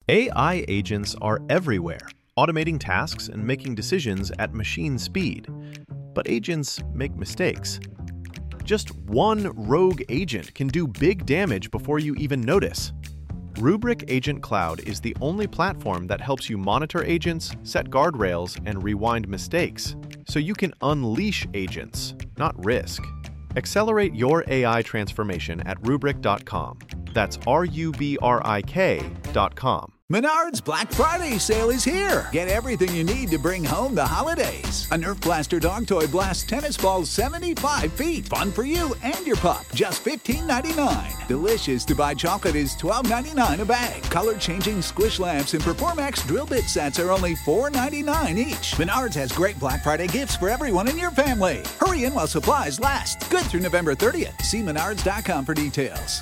AI agents are everywhere, automating tasks and making decisions at machine speed. But agents make mistakes. Just one rogue agent can do big damage before you even notice. Rubrik Agent Cloud is the only platform that helps you monitor agents, set guardrails, and rewind mistakes, so you can unleash agents, not risk. Accelerate your AI transformation at Rubrik.com. That's RUBRIK.com. Menards Black Friday sale is here. Get everything you need to bring home the holidays. A Nerf Blaster dog toy blasts tennis balls 75 feet. Fun for you and your pup. Just $15.99. Delicious to buy chocolate is $12.99 a bag. Color-changing squish lamps and Performax drill bit sets are only $4.99 each. Menards has great Black Friday gifts for everyone in your family. Hurry in while supplies last. Good through November 30th. See menards.com for details.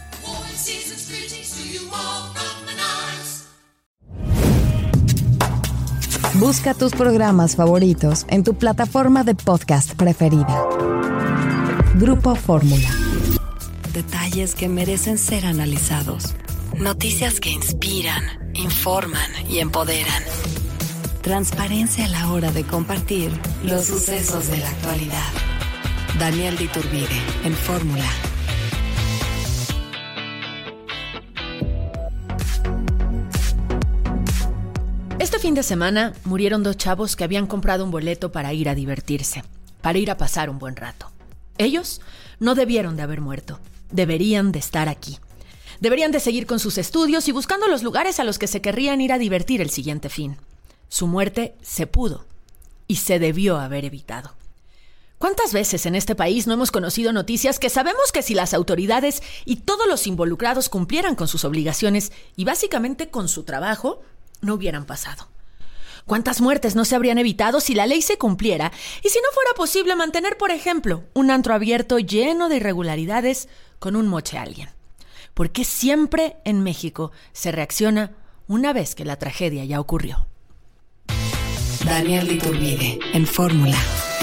Busca tus programas favoritos en tu plataforma de podcast preferida. Grupo Fórmula. Detalles que merecen ser analizados. Noticias que inspiran, informan y empoderan. Transparencia a la hora de compartir los sucesos de la actualidad. Daniel de Iturbide en Fórmula. Este fin de semana murieron 2 chavos que habían comprado un boleto para ir a divertirse, para ir a pasar un buen rato. Ellos no debieron de haber muerto, deberían de estar aquí. Deberían de seguir con sus estudios y buscando los lugares a los que se querrían ir a divertir el siguiente fin. Su muerte se pudo y se debió haber evitado. ¿Cuántas veces en este país no hemos conocido noticias que sabemos que si las autoridades y todos los involucrados cumplieran con sus obligaciones y básicamente con su trabajo, no hubieran pasado? ¿Cuántas muertes no se habrían evitado si la ley se cumpliera y si no fuera posible mantener, por ejemplo, un antro abierto lleno de irregularidades con un moche a alguien? ¿Por qué siempre en México se reacciona una vez que la tragedia ya ocurrió? Daniel de Iturbide en Fórmula.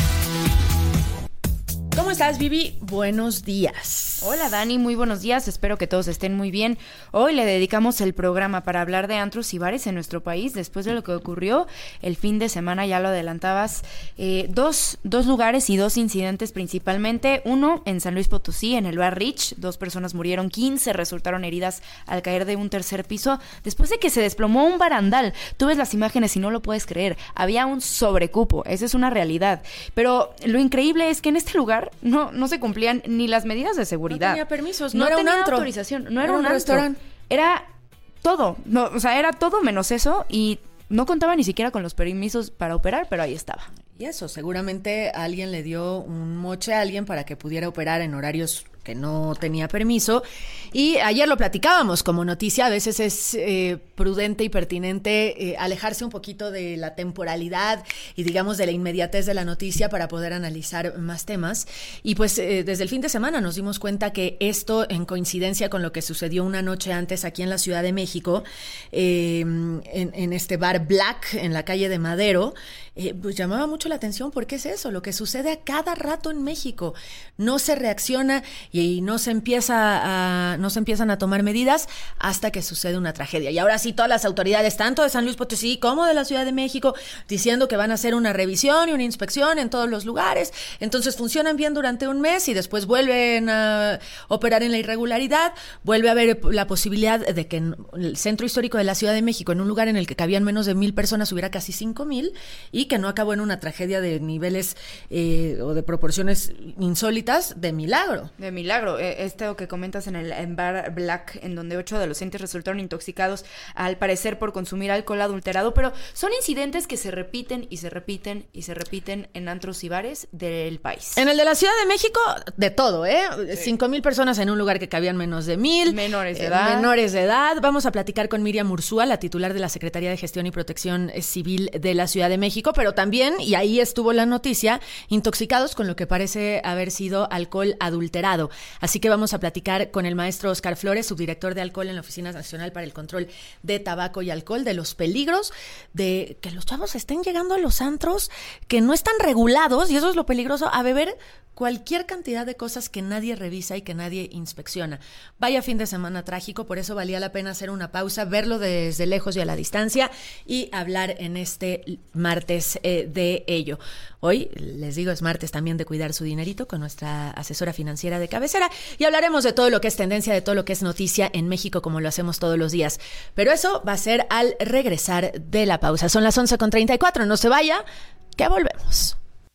¿Cómo estás, Vivi? Buenos días. Hola, Dani, muy buenos días. Espero que todos estén muy bien. Hoy le dedicamos el programa para hablar de antros y bares en nuestro país después de lo que ocurrió el fin de semana, ya lo adelantabas. Dos lugares y 2 incidentes principalmente. Uno en San Luis Potosí, en el bar Rich. 2 personas murieron, 15 resultaron heridas al caer de un 3er piso después de que se desplomó un barandal. Tú ves las imágenes y no lo puedes creer. Había un sobrecupo, esa es una realidad. Pero lo increíble es que en este lugar no se cumplían ni las medidas de seguridad. No tenía permisos, no era tenía un antro. Autorización, no era un restaurante. Era todo, era todo menos eso y no contaba ni siquiera con los permisos para operar, pero ahí estaba. Y eso, seguramente alguien le dio un moche a alguien para que pudiera operar en horarios que no tenía permiso. Y ayer lo platicábamos como noticia, a veces es prudente y pertinente alejarse un poquito de la temporalidad y digamos de la inmediatez de la noticia para poder analizar más temas. Y pues desde el fin de semana nos dimos cuenta que esto, en coincidencia con lo que sucedió una noche antes aquí en la Ciudad de México, en este bar Black en la calle de Madero, pues llamaba mucho la atención porque es eso, lo que sucede a cada rato en México. No se reacciona y no se empiezan a tomar medidas hasta que sucede una tragedia. Y ahora sí, todas las autoridades, tanto de San Luis Potosí como de la Ciudad de México, diciendo que van a hacer una revisión y una inspección en todos los lugares. Entonces funcionan bien durante un mes y después vuelven a operar en la irregularidad. Vuelve a haber la posibilidad de que en el centro histórico de la Ciudad de México, en un lugar en el que cabían menos de 1,000 personas, hubiera casi 5,000 y que no acabó en una tragedia de niveles o de proporciones insólitas de milagro. De milagro. Esto que comentas en Bar Black, en donde 8 adolescentes resultaron intoxicados, al parecer por consumir alcohol adulterado, pero son incidentes que se repiten y se repiten y se repiten en antros y bares del país. En el de la Ciudad de México, de todo, ¿eh? Sí. 5,000 personas en un lugar que cabían menos de 1,000. Menores de edad. Menores de edad. Vamos a platicar con Miriam Ursúa, la titular de la Secretaría de Gestión y Protección Civil de la Ciudad de México, pero también, y ahí estuvo la noticia, intoxicados con lo que parece haber sido alcohol adulterado. México. Así que vamos a platicar con el maestro Oscar Flores, subdirector de alcohol en la Oficina Nacional para el Control de Tabaco y Alcohol, de los peligros de que los chavos estén llegando a los antros que no están regulados, y eso es lo peligroso, a beber cualquier cantidad de cosas que nadie revisa y que nadie inspecciona. Vaya fin de semana trágico, por eso valía la pena hacer una pausa, verlo desde lejos y a la distancia y hablar en este martes de ello. Hoy, les digo, es martes también de cuidar su dinerito con nuestra asesora financiera de cabecera y hablaremos de todo lo que es tendencia, de todo lo que es noticia en México como lo hacemos todos los días. Pero eso va a ser al regresar de la pausa. Son las 11:34, no se vaya, que volvemos.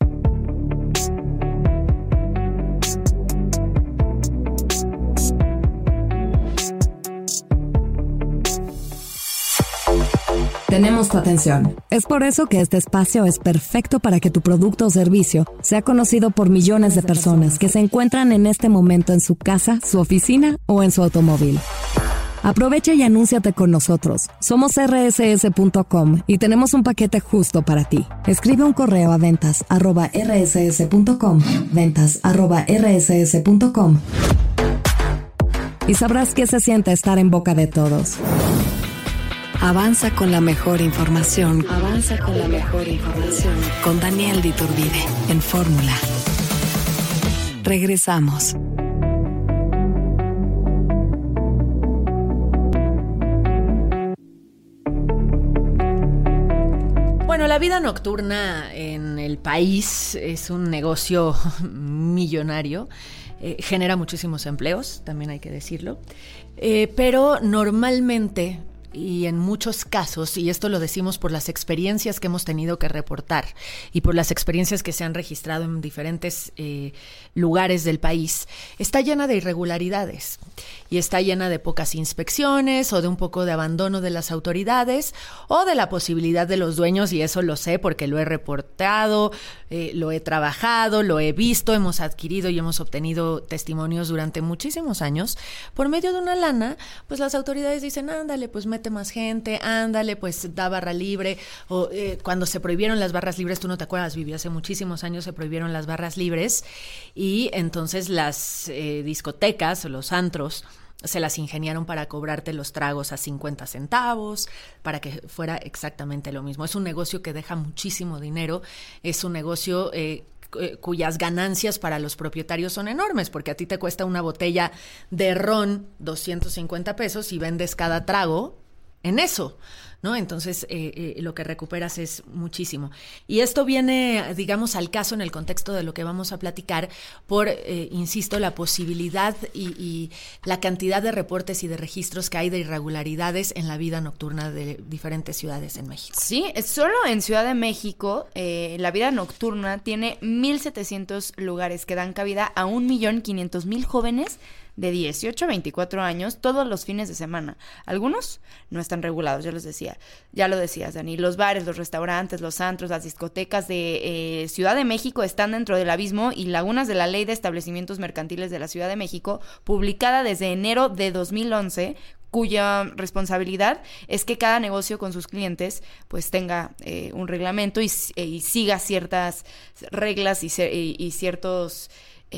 Tenemos tu atención. Es por eso que este espacio es perfecto para que tu producto o servicio sea conocido por millones de personas que se encuentran en este momento en su casa, su oficina o en su automóvil. Aprovecha y anúnciate con nosotros. Somos rss.com y tenemos un paquete justo para ti. Escribe un correo a ventas@rss.com, ventas@rss.com, y sabrás qué se siente estar en boca de todos. Avanza con la mejor información. Avanza con la mejor información. Con Daniel de Iturbide en Fórmula. Regresamos. Bueno, la vida nocturna en el país es un negocio millonario. Genera muchísimos empleos, también hay que decirlo. Pero normalmente, y en muchos casos, y esto lo decimos por las experiencias que hemos tenido que reportar y por las experiencias que se han registrado en diferentes lugares del país, está llena de irregularidades y está llena de pocas inspecciones o de un poco de abandono de las autoridades o de la posibilidad de los dueños, y eso lo sé porque lo he reportado, lo he trabajado, lo he visto, hemos adquirido y hemos obtenido testimonios durante muchísimos años. Por medio de una lana, pues las autoridades dicen, ándale, pues mete más gente, ándale, pues da barra libre. O cuando se prohibieron las barras libres, tú no te acuerdas, Vivi, hace muchísimos años se prohibieron las barras libres y entonces las discotecas o los antros se las ingeniaron para cobrarte los tragos a 50 centavos, para que fuera exactamente lo mismo. Es un negocio que deja muchísimo dinero, es un negocio cuyas ganancias para los propietarios son enormes, porque a ti te cuesta una botella de ron 250 pesos y vendes cada trago en eso, ¿no? Entonces, lo que recuperas es muchísimo. Y esto viene, digamos, al caso en el contexto de lo que vamos a platicar por, insisto, la posibilidad y la cantidad de reportes y de registros que hay de irregularidades en la vida nocturna de diferentes ciudades en México. Sí, solo en Ciudad de México, la vida nocturna tiene 1,700 lugares que dan cabida a 1,500,000 jóvenes de 18 a 24 años todos los fines de semana. Algunos no están regulados, ya lo decías, Dani. Los bares, los restaurantes, los antros, las discotecas de Ciudad de México están dentro del abismo y lagunas de la Ley de Establecimientos Mercantiles de la Ciudad de México, publicada desde enero de 2011, cuya responsabilidad es que cada negocio con sus clientes pues tenga un reglamento y siga ciertas reglas y ciertos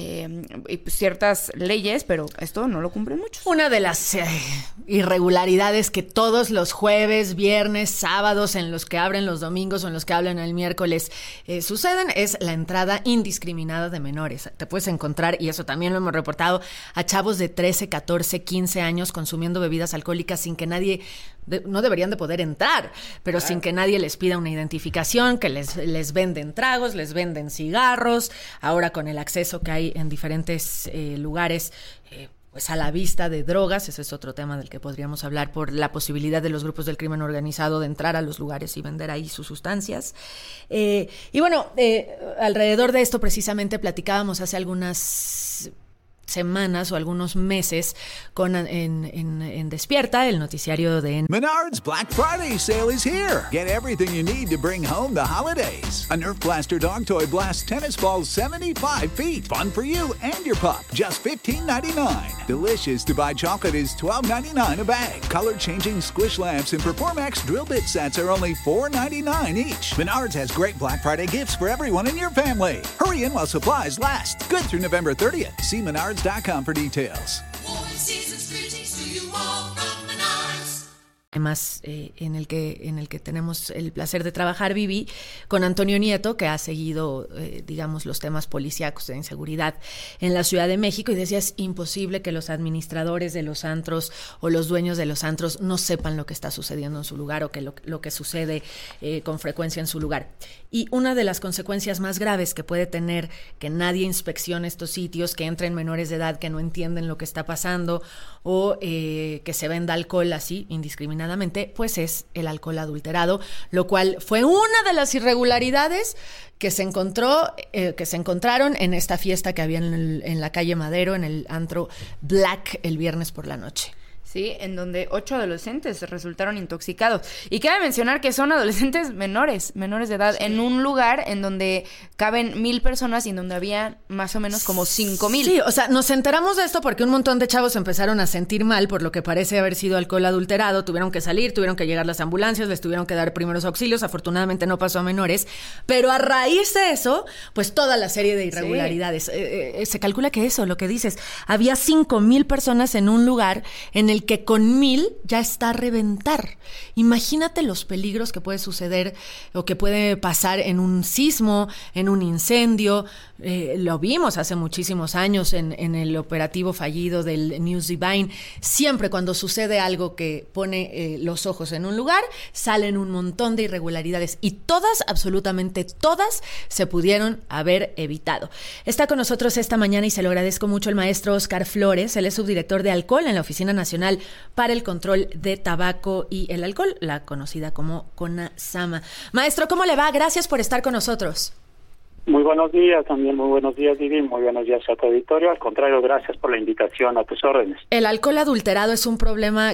ciertas leyes, pero esto no lo cumplen muchos. Una de las irregularidades que todos los jueves, viernes, sábados, en los que abren los domingos o en los que hablan el miércoles suceden es la entrada indiscriminada de menores. Te puedes encontrar, y eso también lo hemos reportado, a chavos de 13, 14, 15 años consumiendo bebidas alcohólicas sin que nadie, no deberían de poder entrar, pero sin que nadie les pida una identificación, que les venden tragos, les venden cigarros, ahora con el acceso que hay en diferentes lugares, pues a la vista de drogas. Ese es otro tema del que podríamos hablar, por la posibilidad de los grupos del crimen organizado de entrar a los lugares y vender ahí sus sustancias. Y bueno, alrededor de esto precisamente platicábamos hace algunas semanas o algunos meses en Despierta, el noticiario de Menards Black Friday sale is here. Get everything you need to bring home the holidays. A Nerf Blaster dog toy blasts tennis balls 75 feet. Fun for you and your pup. Just $15.99. Delicious to buy chocolate is $12.99 a bag. Color-changing squish lamps and Performax drill bit sets are only $4.99 each. Menards has great Black Friday gifts for everyone in your family. Hurry in while supplies last. Good through November 30th. See Menards Menards.com for details. Además, en el que tenemos el placer de trabajar, Vivi, con Antonio Nieto, que ha seguido, digamos, los temas policíacos de inseguridad en la Ciudad de México, y decía, es imposible que los administradores de los antros o los dueños de los antros no sepan lo que está sucediendo en su lugar o que lo que sucede con frecuencia en su lugar. Y una de las consecuencias más graves que puede tener que nadie inspeccione estos sitios, que entren menores de edad que no entienden lo que está pasando o que se venda alcohol así indiscriminadamente, pues es el alcohol adulterado, lo cual fue una de las irregularidades que se encontraron en esta fiesta que había en la calle Madero, en el antro Black, el viernes por la noche. Sí, en donde 8 adolescentes resultaron intoxicados. Y cabe mencionar que son adolescentes menores de edad, sí, en un lugar en donde caben 1,000 personas y en donde había más o menos como 5,000. Sí, o sea, nos enteramos de esto porque un montón de chavos empezaron a sentir mal por lo que parece haber sido alcohol adulterado, tuvieron que salir, tuvieron que llegar las ambulancias, les tuvieron que dar primeros auxilios, afortunadamente no pasó a menores, pero a raíz de eso, pues toda la serie de irregularidades. Sí. Se calcula que eso, lo que dices, había 5,000 personas en un lugar en el que con 1,000 ya está a reventar. Imagínate los peligros que puede suceder o que puede pasar en un sismo, en un incendio. Lo vimos hace muchísimos años en el operativo fallido del News Divine. Siempre cuando sucede algo que pone los ojos en un lugar, salen un montón de irregularidades y todas, absolutamente todas, se pudieron haber evitado. Está con nosotros esta mañana y se lo agradezco mucho el maestro Oscar Flores. Él es subdirector de alcohol en la Oficina Nacional para el Control de Tabaco y el Alcohol, la conocida como CONASAMA. Maestro, ¿cómo le va? Gracias por estar con nosotros. Muy buenos días, también muy buenos días, Vivi, muy buenos días a tu auditorio. Al contrario, gracias por la invitación, a tus órdenes. El alcohol adulterado es un problema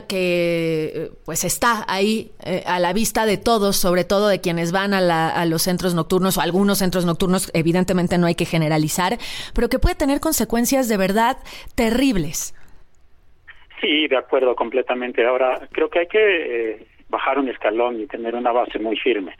que pues está ahí a la vista de todos, sobre todo de quienes van a los centros nocturnos o algunos centros nocturnos, evidentemente no hay que generalizar, pero que puede tener consecuencias de verdad terribles. Sí, de acuerdo, completamente. Ahora, creo que hay que bajar un escalón y tener una base muy firme.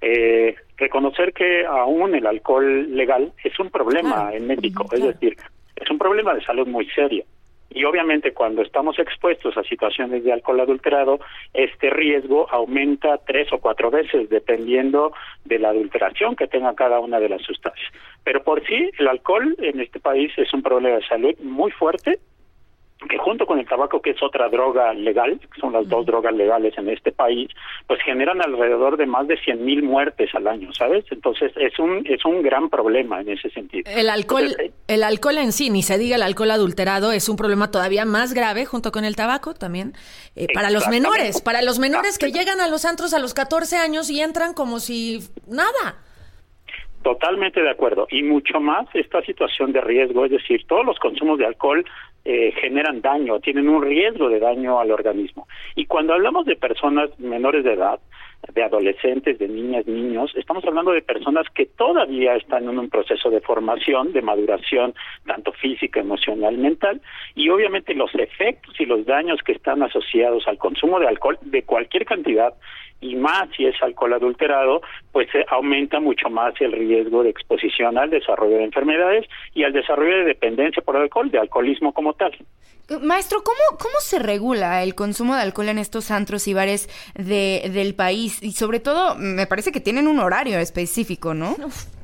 Reconocer que aún el alcohol legal es un problema en México, es decir, es un problema de salud muy serio. Y obviamente cuando estamos expuestos a situaciones de alcohol adulterado, este riesgo aumenta 3 o 4 veces dependiendo de la adulteración que tenga cada una de las sustancias. Pero por sí, el alcohol en este país es un problema de salud muy fuerte, que junto con el tabaco, que es otra droga legal, que son las dos drogas legales en este país, pues generan alrededor de más de 100,000 muertes al año, ¿sabes? Entonces es un gran problema en ese sentido. El alcohol en sí, ni se diga el alcohol adulterado, es un problema todavía más grave junto con el tabaco también, para los menores que llegan a los antros a los 14 años y entran como si nada. Totalmente de acuerdo, y mucho más esta situación de riesgo, es decir, todos los consumos de alcohol generan daño, tienen un riesgo de daño al organismo. Y cuando hablamos de personas menores de edad, de adolescentes, de niñas, niños, estamos hablando de personas que todavía están en un proceso de formación, de maduración, tanto física, emocional, mental, y obviamente los efectos y los daños que están asociados al consumo de alcohol de cualquier cantidad, y más si es alcohol adulterado, pues aumenta mucho más el riesgo de exposición al desarrollo de enfermedades y al desarrollo de dependencia por alcohol, de alcoholismo como tal. Maestro, ¿cómo se regula el consumo de alcohol en estos antros y bares del país? Y sobre todo, me parece que tienen un horario específico, ¿no?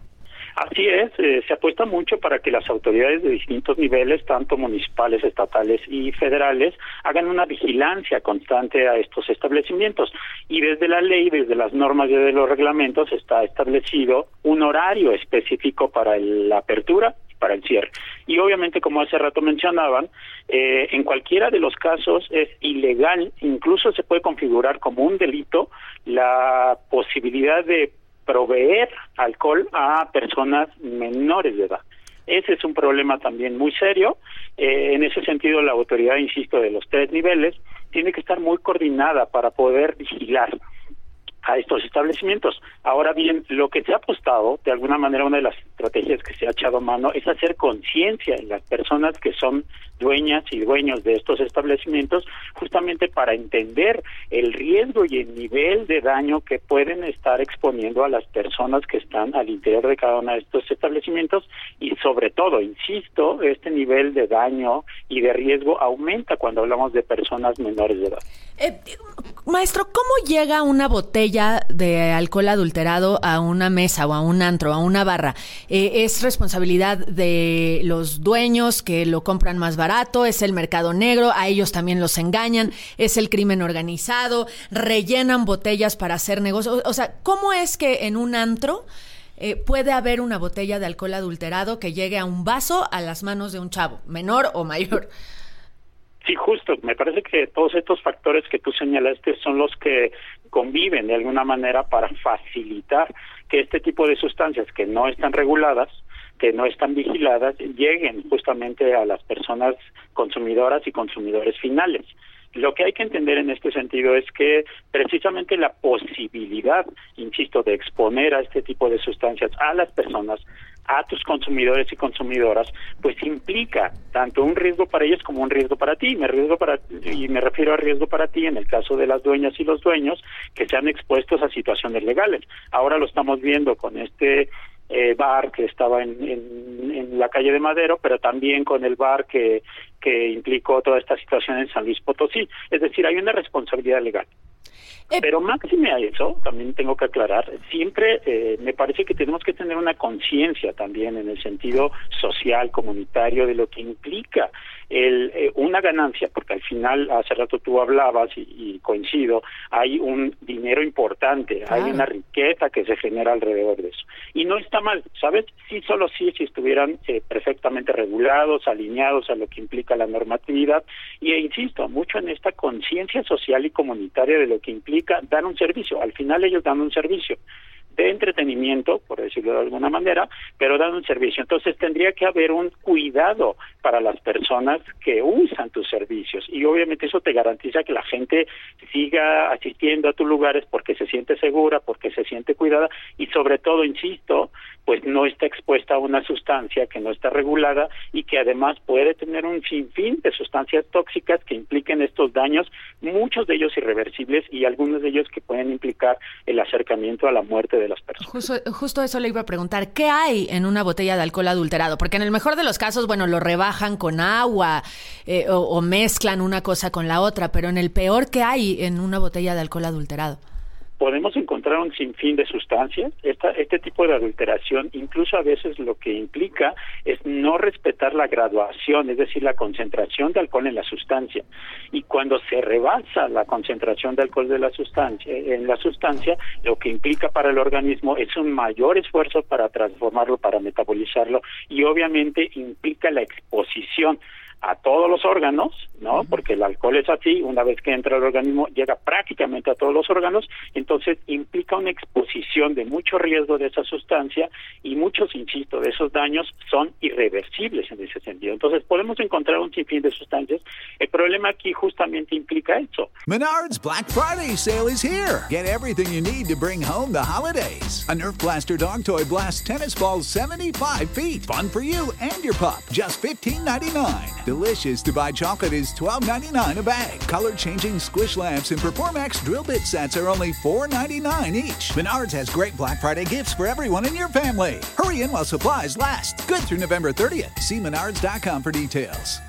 Así es, se apuesta mucho para que las autoridades de distintos niveles, tanto municipales, estatales y federales, hagan una vigilancia constante a estos establecimientos. Y desde la ley, desde las normas y de los reglamentos, está establecido un horario específico para la apertura y para el cierre. Y obviamente, como hace rato mencionaban, en cualquiera de los casos es ilegal, incluso se puede configurar como un delito la posibilidad de proveer alcohol a personas menores de edad. Ese es un problema también muy serio. En ese sentido, la autoridad, insisto, de los 3 niveles, tiene que estar muy coordinada para poder vigilar a estos establecimientos. Ahora bien, lo que se ha apostado, de alguna manera, una de las estrategias que se ha echado a mano es hacer conciencia en las personas que son dueñas y dueños de estos establecimientos, justamente para entender el riesgo y el nivel de daño que pueden estar exponiendo a las personas que están al interior de cada uno de estos establecimientos, y sobre todo, insisto, este nivel de daño y de riesgo aumenta cuando hablamos de personas menores de edad. Maestro, ¿cómo llega una botella de alcohol adulterado a una mesa o a un antro, a una barra? ¿Es responsabilidad de los dueños que lo compran más barato? ¿Es el mercado negro? ¿A ellos también los engañan? ¿Es el crimen organizado? ¿Rellenan botellas para hacer negocios? O sea, ¿cómo es que en un antro puede haber una botella de alcohol adulterado que llegue a un vaso a las manos de un chavo, menor o mayor? Sí, justo. Me parece que todos estos factores que tú señalaste son los que conviven de alguna manera para facilitar que este tipo de sustancias que no están reguladas, que no están vigiladas, lleguen justamente a las personas consumidoras y consumidores finales. Lo que hay que entender en este sentido es que precisamente la posibilidad, insisto, de exponer a este tipo de sustancias a las personas, a tus consumidores y consumidoras, pues implica tanto un riesgo para ellos como un riesgo para ti. Y me refiero a riesgo para ti en el caso de las dueñas y los dueños que sean expuestos a situaciones legales. Ahora lo estamos viendo con este bar que estaba en la calle de Madero, pero también con el bar que implicó toda esta situación en San Luis Potosí. Es decir, hay una responsabilidad legal. Pero máxime a eso, también tengo que aclarar, siempre me parece que tenemos que tener una conciencia también en el sentido social, comunitario, de lo que implica una ganancia, porque al final, hace rato tú hablabas y coincido, hay un dinero importante, hay una riqueza que se genera alrededor de eso. Y no está mal, ¿sabes? Sí, solo sí, si estuvieran perfectamente regulados, alineados a lo que implica la normatividad, y insisto, mucho en esta conciencia social y comunitaria de lo que implica dar un servicio. Al final ellos dan un servicio de entretenimiento, por decirlo de alguna manera, pero dan un servicio. Entonces tendría que haber un cuidado para las personas que usan tus servicios, y obviamente eso te garantiza que la gente siga asistiendo a tus lugares porque se siente segura, porque se siente cuidada, y sobre todo, insisto, pues no está expuesta a una sustancia que no está regulada y que además puede tener un sinfín de sustancias tóxicas que impliquen estos daños, muchos de ellos irreversibles y algunos de ellos que pueden implicar el acercamiento a la muerte de las personas. Justo eso le iba a preguntar. ¿Qué hay en una botella de alcohol adulterado? Porque en el mejor de los casos, bueno, lo rebajan con agua o mezclan una cosa con la otra, pero en el peor, ¿qué hay en una botella de alcohol adulterado? Podemos encontrar un sinfín de sustancias. Este tipo de adulteración incluso a veces lo que implica es no respetar la graduación, es decir, la concentración de alcohol en la sustancia. Y cuando se rebasa la concentración de alcohol de la sustancia, lo que implica para el organismo es un mayor esfuerzo para transformarlo, para metabolizarlo, y obviamente implica la exposición a todos los órganos, ¿no? Porque el alcohol es así, una vez que entra al organismo llega prácticamente a todos los órganos, entonces implica una exposición de mucho riesgo de esa sustancia, y muchos, insisto, de esos daños son irreversibles en ese sentido. Entonces podemos encontrar un sinfín de sustancias. El problema aquí justamente implica eso. Menards Black Friday sale is here. Get everything you need to bring home the holidays. A Nerf Blaster Dog Toy blasts tennis balls 75 feet. Fun for you and your pup. Just $15.99. Delicious to buy chocolate is $12.99 a bag. Color-changing squish lamps and Performax drill bit sets are only $4.99 each. Menards has great Black Friday gifts for everyone in your family. Hurry in while supplies last. Good through November 30th. See menards.com for details.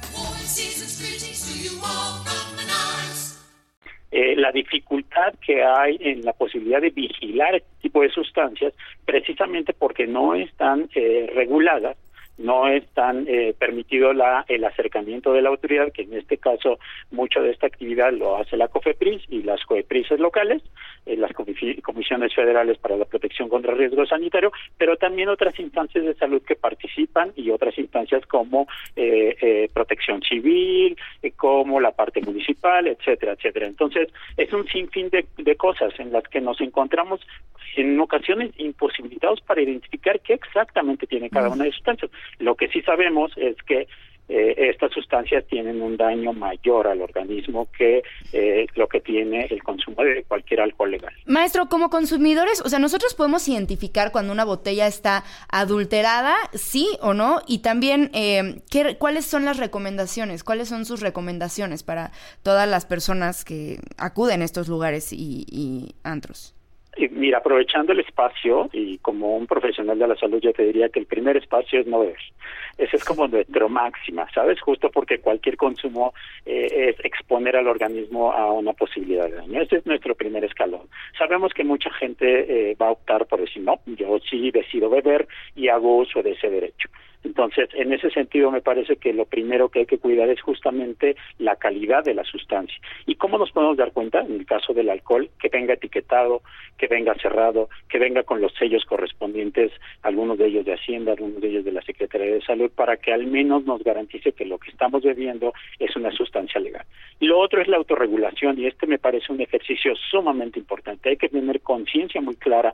La dificultad que hay en la posibilidad de vigilar este tipo de sustancias, precisamente porque no están reguladas, no es tan permitido el acercamiento de la autoridad, que en este caso mucho de esta actividad lo hace la COFEPRIS y las COEPRISes locales, las comisiones federales para la protección contra el riesgo sanitario, pero también otras instancias de salud que participan, y otras instancias como protección civil, como la parte municipal, etcétera, etcétera. Entonces es un sinfín de cosas en las que nos encontramos en ocasiones imposibilitados para identificar qué exactamente tiene cada una de las sustancias. Lo que sí sabemos es que estas sustancias tienen un daño mayor al organismo que lo que tiene el consumo de cualquier alcohol legal. Maestro, como consumidores, o sea, nosotros podemos identificar cuando una botella está adulterada, sí o no, y también ¿cuáles son las recomendaciones? ¿Cuáles son sus recomendaciones para todas las personas que acuden a estos lugares y antros? Mira, aprovechando el espacio y como un profesional de la salud, yo te diría que el primer espacio es no beber. Ese es como nuestro máxima, ¿sabes? Justo porque cualquier consumo es exponer al organismo a una posibilidad de daño. Ese es nuestro primer escalón. Sabemos que mucha gente va a optar por decir, no, yo sí decido beber y hago uso de ese derecho. Entonces, en ese sentido, me parece que lo primero que hay que cuidar es justamente la calidad de la sustancia. ¿Y cómo nos podemos dar cuenta? En el caso del alcohol, que venga etiquetado, que venga cerrado, que venga con los sellos correspondientes, algunos de ellos de Hacienda, algunos de ellos de la Secretaría de Salud, para que al menos nos garantice que lo que estamos bebiendo es una sustancia legal. Y lo otro es la autorregulación, y me parece un ejercicio sumamente importante. Hay que tener conciencia muy clara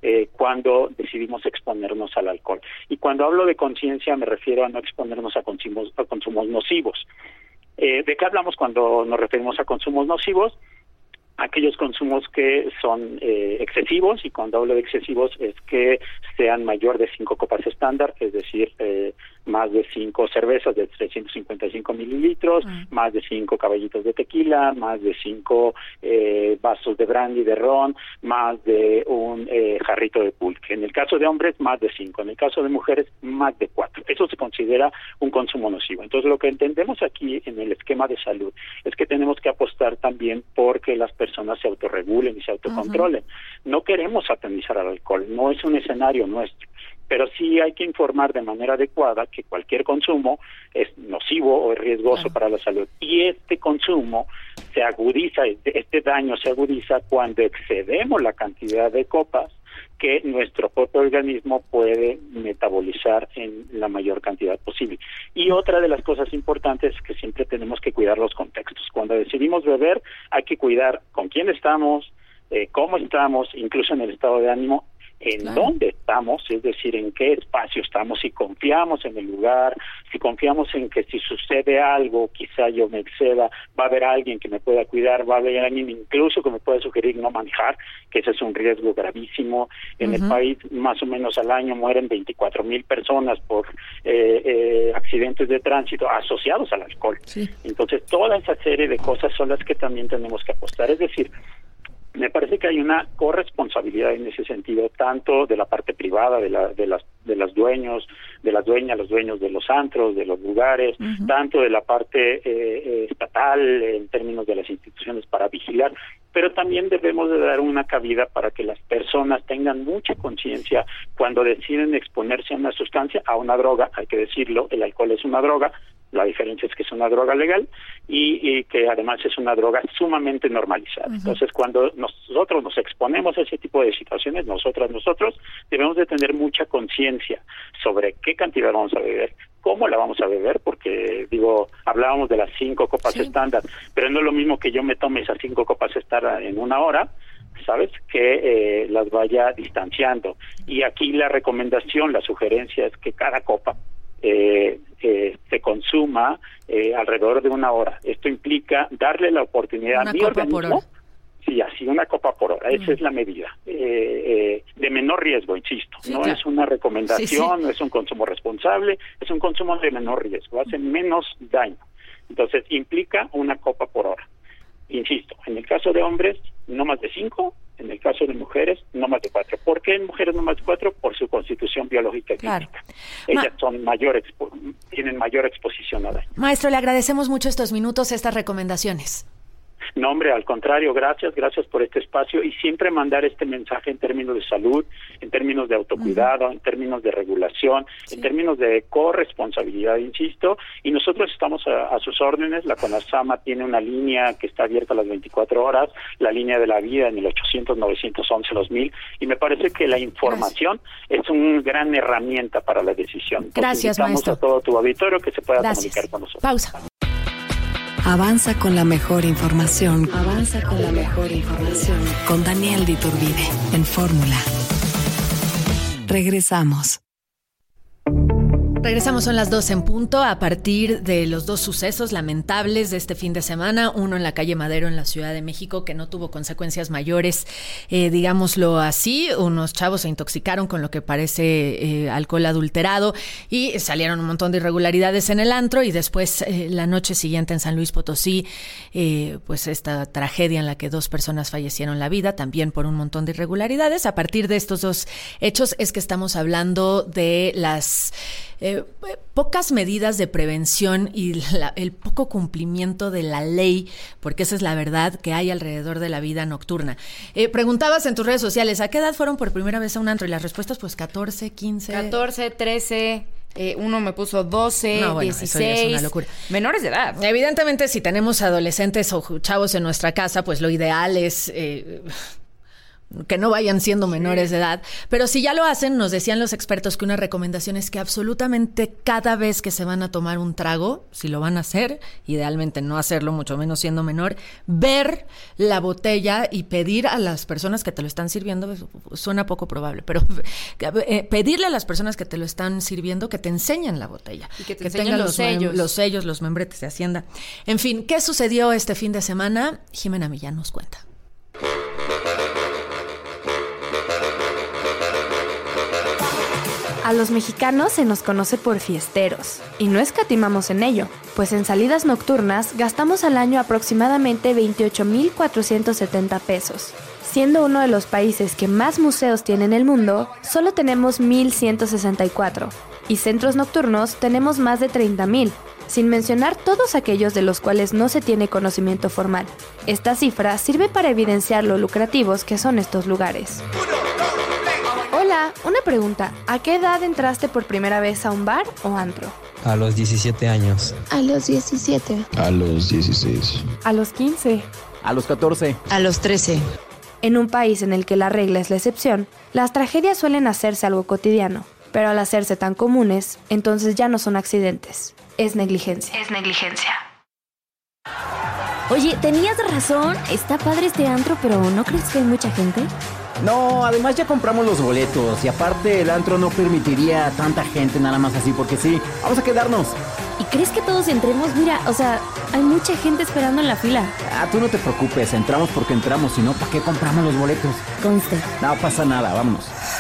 cuando decidimos exponernos al alcohol. Y cuando hablo de conciencia, me refiero a no exponernos a consumos nocivos. ¿De qué hablamos cuando nos referimos a consumos nocivos? Aquellos consumos que son excesivos, y cuando hablo de excesivos es que sean mayor de 5 copas estándar, es decir, más de 5 cervezas de 355 mililitros, más de 5 caballitos de tequila, más de 5 vasos de brandy, de ron, más de un jarrito de pulque. En el caso de hombres, más de 5. En el caso de mujeres, más de 4. Eso se considera un consumo nocivo. Entonces, lo que entendemos aquí en el esquema de salud es que tenemos que apostar también porque las personas se autorregulen y se autocontrolen. No queremos satanizar al alcohol, no es un escenario nuestro. Pero sí hay que informar de manera adecuada que cualquier consumo es nocivo o es riesgoso para la salud. Y este consumo se agudiza, este daño se agudiza cuando excedemos la cantidad de copas que nuestro propio organismo puede metabolizar en la mayor cantidad posible. Y otra de las cosas importantes es que siempre tenemos que cuidar los contextos. Cuando decidimos beber, hay que cuidar con quién estamos, cómo estamos, incluso en el estado de ánimo, en dónde estamos, es decir, en qué espacio estamos, si confiamos en el lugar, si confiamos en que si sucede algo, quizá yo me exceda, va a haber alguien que me pueda cuidar, va a haber alguien incluso que me pueda sugerir no manejar, que ese es un riesgo gravísimo. En el país, más o menos al año mueren 24,000 personas por accidentes de tránsito asociados al alcohol. Entonces, toda esa serie de cosas son las que también tenemos que apostar, es decir, me parece que hay una corresponsabilidad en ese sentido, tanto de la parte privada, de las dueñas, los dueños de los antros, de los lugares, tanto de la parte estatal en términos de las instituciones para vigilar, pero también debemos de dar una cabida para que las personas tengan mucha conciencia cuando deciden exponerse a una sustancia, a una droga, hay que decirlo, el alcohol es una droga. La diferencia es que es una droga legal y que además es una droga sumamente normalizada. Entonces, cuando nosotros nos exponemos a ese tipo de situaciones, nosotros debemos de tener mucha conciencia sobre qué cantidad vamos a beber, cómo la vamos a beber, porque, hablábamos de las 5 copas estándar, pero no es lo mismo que yo me tome esas 5 copas estándar en una hora, ¿sabes? Que las vaya distanciando. Y aquí la recomendación, la sugerencia es que cada copa se consuma alrededor de 1 hora. Esto implica darle la oportunidad a mi organismo. Sí, así 1 copa por hora. Esa es la medida. De menor riesgo, insisto. No es una recomendación, no es un consumo responsable, es un consumo de menor riesgo. Hace menos daño. Entonces, implica 1 copa por hora. Insisto, en el caso de hombres, no más de 5, en el caso de mujeres, no más de 4. ¿Por qué en mujeres no más de 4? Por su constitución biológica y química. Ellas tienen mayor exposición a daño. Maestro, le agradecemos mucho estos minutos, estas recomendaciones. No, hombre, al contrario, gracias por este espacio y siempre mandar este mensaje en términos de salud, en términos de autocuidado, en términos de regulación, en términos de corresponsabilidad, insisto, y nosotros estamos a sus órdenes. La CONASAMA tiene una línea que está abierta a las 24 horas, la línea de la vida en el 800-911-2000, y me parece que la información es una gran herramienta para la decisión. Entonces, gracias, maestro. A todo tu auditorio que se pueda comunicar con nosotros. Pausa. Avanza con la mejor información. Con Daniel de Iturbide en Fórmula. Regresamos. Regresamos, son las 2 en punto, a partir de los dos sucesos lamentables de este fin de semana, uno en la calle Madero en la Ciudad de México que no tuvo consecuencias mayores, digámoslo así. Unos chavos se intoxicaron con lo que parece alcohol adulterado y salieron un montón de irregularidades en el antro, y después la noche siguiente en San Luis Potosí, pues esta tragedia en la que 2 personas fallecieron la vida, también por un montón de irregularidades. A partir de estos dos hechos es que estamos hablando de las pocas medidas de prevención y el poco cumplimiento de la ley, porque esa es la verdad que hay alrededor de la vida nocturna. Preguntabas en tus redes sociales, ¿a qué edad fueron por primera vez a un antro? Y las respuestas, pues 14, 15... 14, 13... uno me puso 12, no, bueno, 16. Eso ya es una locura. Menores de edad. Evidentemente, si tenemos adolescentes o chavos en nuestra casa, pues lo ideal es... que no vayan siendo menores de edad, pero si ya lo hacen, nos decían los expertos que una recomendación es que absolutamente cada vez que se van a tomar un trago, si lo van a hacer, idealmente no hacerlo, mucho menos siendo menor, ver la botella y pedir a las personas que te lo están sirviendo, suena poco probable, pero pedirle a las personas que te lo están sirviendo que te enseñen la botella, y que tengan los sellos, los membretes de Hacienda. En fin, ¿qué sucedió este fin de semana? Jimena Millán nos cuenta. A los mexicanos se nos conoce por fiesteros, y no escatimamos en ello, pues en salidas nocturnas gastamos al año aproximadamente 28,470 pesos. Siendo uno de los países que más museos tiene en el mundo, solo tenemos 1,164, y centros nocturnos tenemos más de 30,000, sin mencionar todos aquellos de los cuales no se tiene conocimiento formal. Esta cifra sirve para evidenciar lo lucrativos que son estos lugares. Hola, una pregunta. ¿A qué edad entraste por primera vez a un bar o antro? A los 17 años. A los 17. A los 16. A los 15. A los 14. A los 13. En un país en el que la regla es la excepción, las tragedias suelen hacerse algo cotidiano, pero al hacerse tan comunes, entonces ya no son accidentes. Es negligencia. Es negligencia. Oye, tenías razón. Está padre este antro, pero ¿no crees que hay mucha gente? No, además ya compramos los boletos y aparte el antro no permitiría tanta gente nada más así porque sí. Vamos a quedarnos. ¿Y crees que todos entremos? Mira, o sea, hay mucha gente esperando en la fila. Tú no te preocupes, entramos porque entramos, si no, ¿para qué compramos los boletos? Conste. No pasa nada, vámonos.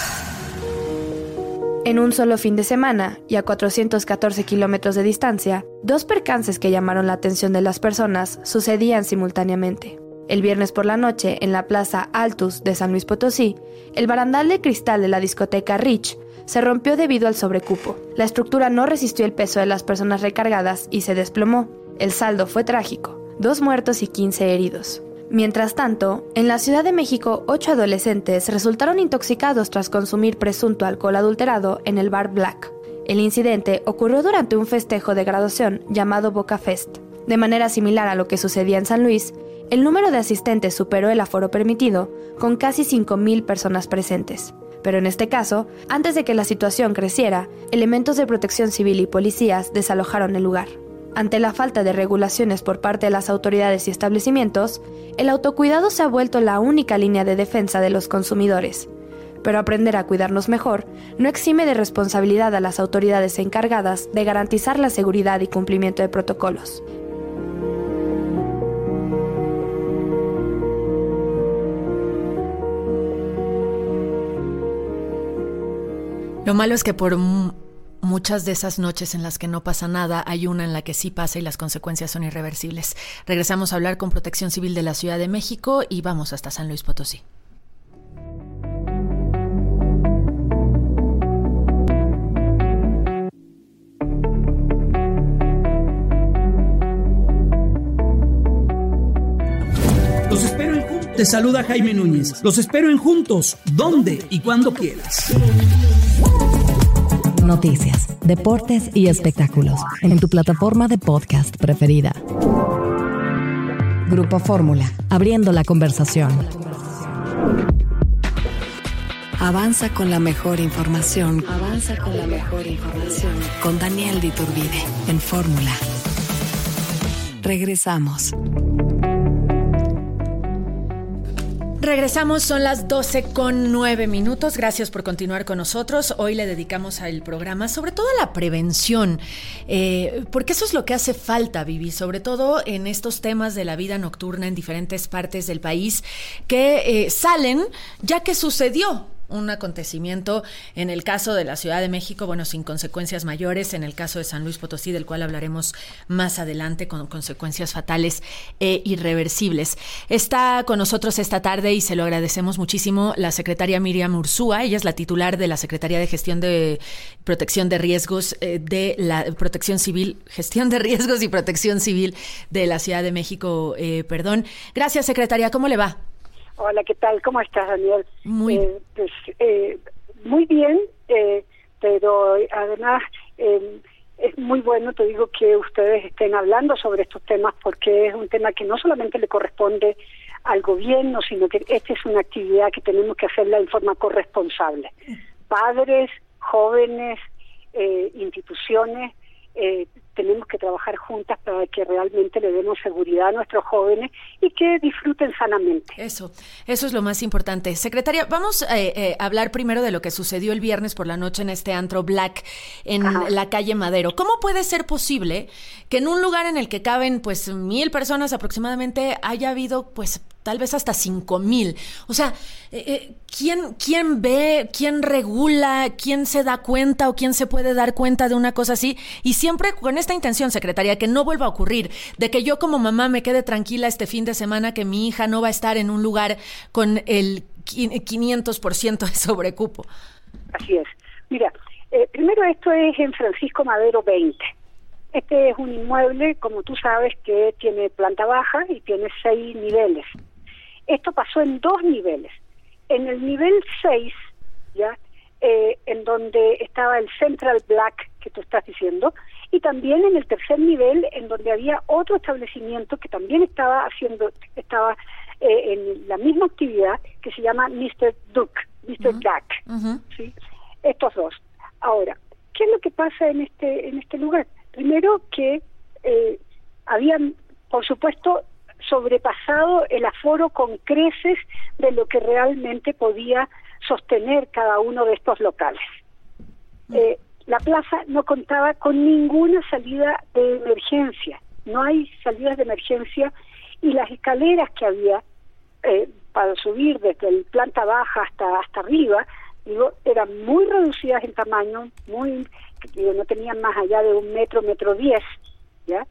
En un solo fin de semana y a 414 kilómetros de distancia, 2 percances que llamaron la atención de las personas sucedían simultáneamente. El viernes por la noche, en la Plaza Altus de San Luis Potosí, el barandal de cristal de la discoteca Rich se rompió debido al sobrecupo. La estructura no resistió el peso de las personas recargadas y se desplomó. El saldo fue trágico, 2 muertos y 15 heridos. Mientras tanto, en la Ciudad de México, 8 adolescentes resultaron intoxicados tras consumir presunto alcohol adulterado en el bar Black. El incidente ocurrió durante un festejo de graduación llamado Boca Fest. De manera similar a lo que sucedía en San Luis, el número de asistentes superó el aforo permitido, con casi 5,000 personas presentes. Pero en este caso, antes de que la situación creciera, elementos de protección civil y policías desalojaron el lugar. Ante la falta de regulaciones por parte de las autoridades y establecimientos, el autocuidado se ha vuelto la única línea de defensa de los consumidores. Pero aprender a cuidarnos mejor no exime de responsabilidad a las autoridades encargadas de garantizar la seguridad y cumplimiento de protocolos. Lo malo es que por muchas de esas noches en las que no pasa nada, hay una en la que sí pasa y las consecuencias son irreversibles. Regresamos a hablar con Protección Civil de la Ciudad de México y vamos hasta San Luis Potosí. Los espero en Juntos. Te saluda Jaime Núñez. Los espero en Juntos, donde y cuando quieras. Noticias, deportes y espectáculos en tu plataforma de podcast preferida. Grupo Fórmula, abriendo la conversación. Avanza con la mejor información. Con Daniel de Iturbide en Fórmula. Regresamos. Regresamos, son las 12:09. Gracias por continuar con nosotros. Hoy le dedicamos al programa sobre todo a la prevención, porque eso es lo que hace falta, Vivi, sobre todo en estos temas de la vida nocturna en diferentes partes del país que salen ya que sucedió un acontecimiento en el caso de la Ciudad de México, bueno, sin consecuencias mayores, en el caso de San Luis Potosí, del cual hablaremos más adelante, con consecuencias fatales e irreversibles. Está con nosotros esta tarde, y se lo agradecemos muchísimo, la secretaria Miriam Ursúa. Ella es la titular de la Secretaría de Gestión de Protección de Riesgos de la Protección Civil, Gestión de Riesgos y Protección Civil de la Ciudad de México. Gracias, secretaria. ¿Cómo le va? Hola, ¿qué tal? ¿Cómo estás, Daniel? Muy muy bien, pero además es muy bueno, te digo, que ustedes estén hablando sobre estos temas, porque es un tema que no solamente le corresponde al gobierno, sino que esta es una actividad que tenemos que hacerla en forma corresponsable. Padres, jóvenes, instituciones, tenemos que trabajar juntas para que realmente le demos seguridad a nuestros jóvenes y que disfruten sanamente. Eso es lo más importante. Secretaria, vamos a hablar primero de lo que sucedió el viernes por la noche en este antro Black en la calle Madero. ¿Cómo puede ser posible que en un lugar en el que caben pues 1,000 personas aproximadamente haya habido pues tal vez hasta 5,000? O sea, ¿quién ve, quién regula, quién se da cuenta o quién se puede dar cuenta de una cosa así? Y siempre con esta intención, secretaria, que no vuelva a ocurrir, de que yo como mamá me quede tranquila este fin de semana que mi hija no va a estar en un lugar con el 500% de sobrecupo. Así es. Mira, primero esto es en Francisco Madero 20. Este es un inmueble, como tú sabes, que tiene planta baja y tiene 6 niveles. Esto pasó en 2 niveles. En el nivel 6, ya, en donde estaba el Central Black que tú estás diciendo, y también en el 3er nivel, en donde había otro establecimiento que también estaba en la misma actividad, que se llama Mr. Duck, Mr. Jack. ¿Sí? Estos 2. Ahora, ¿qué es lo que pasa en este lugar? Primero que habían, por supuesto, sobrepasado el aforo con creces de lo que realmente podía sostener cada uno de estos locales. La plaza no contaba con ninguna salida de emergencia, no hay salidas de emergencia, y las escaleras que había para subir desde el planta baja hasta arriba, eran muy reducidas en tamaño, no tenían más allá de 1 metro, 1,10 m, ¿ya?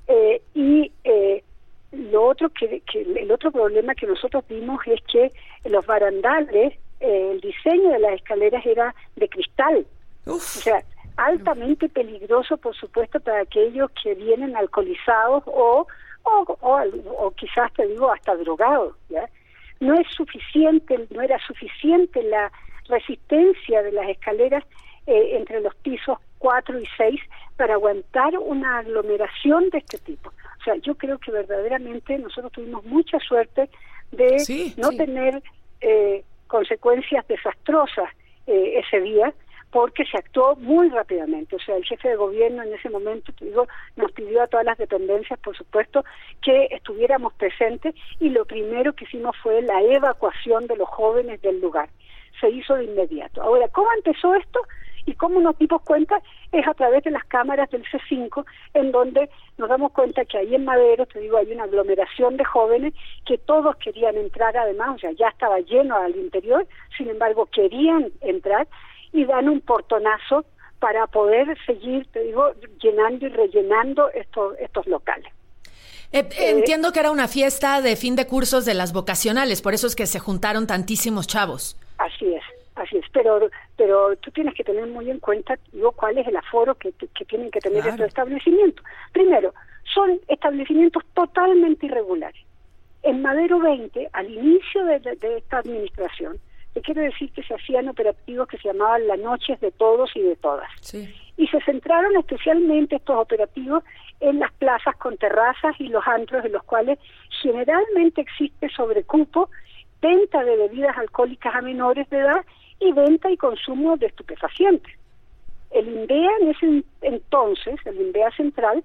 Lo otro el otro problema que nosotros vimos es que los barandales, el diseño de las escaleras era de cristal. O sea, altamente peligroso, por supuesto, para aquellos que vienen alcoholizados o quizás, te digo, hasta drogados, ¿ya? No era suficiente la resistencia de las escaleras entre los pisos 4 y 6 para aguantar una aglomeración de este tipo. O sea, yo creo que verdaderamente nosotros tuvimos mucha suerte de no tener consecuencias desastrosas ese día, porque se actuó muy rápidamente. O sea, el jefe de gobierno en ese momento, te digo, nos pidió a todas las dependencias, por supuesto, que estuviéramos presentes, y lo primero que hicimos fue la evacuación de los jóvenes del lugar. Se hizo de inmediato. Ahora, ¿cómo empezó esto? Y cómo nos dimos cuenta es a través de las cámaras del C5, en donde nos damos cuenta que ahí en Madero, te digo, hay una aglomeración de jóvenes que todos querían entrar, además, o sea, ya estaba lleno al interior, sin embargo, querían entrar, y dan un portonazo para poder seguir, te digo, llenando y rellenando estos locales. Entiendo que era una fiesta de fin de cursos de las vocacionales, por eso es que se juntaron tantísimos chavos. Así es, pero tú tienes que tener muy en cuenta, digo, cuál es el aforo que tienen que tener estos establecimientos. Primero, son establecimientos totalmente irregulares. En Madero 20, al inicio de esta administración, te quiero decir que se hacían operativos que se llamaban las noches de todos y de todas. Sí. Y se centraron especialmente estos operativos en las plazas con terrazas y los antros, en los cuales generalmente existe sobrecupo, venta de bebidas alcohólicas a menores de edad y venta y consumo de estupefacientes. El INDEA en ese entonces, el INDEA central,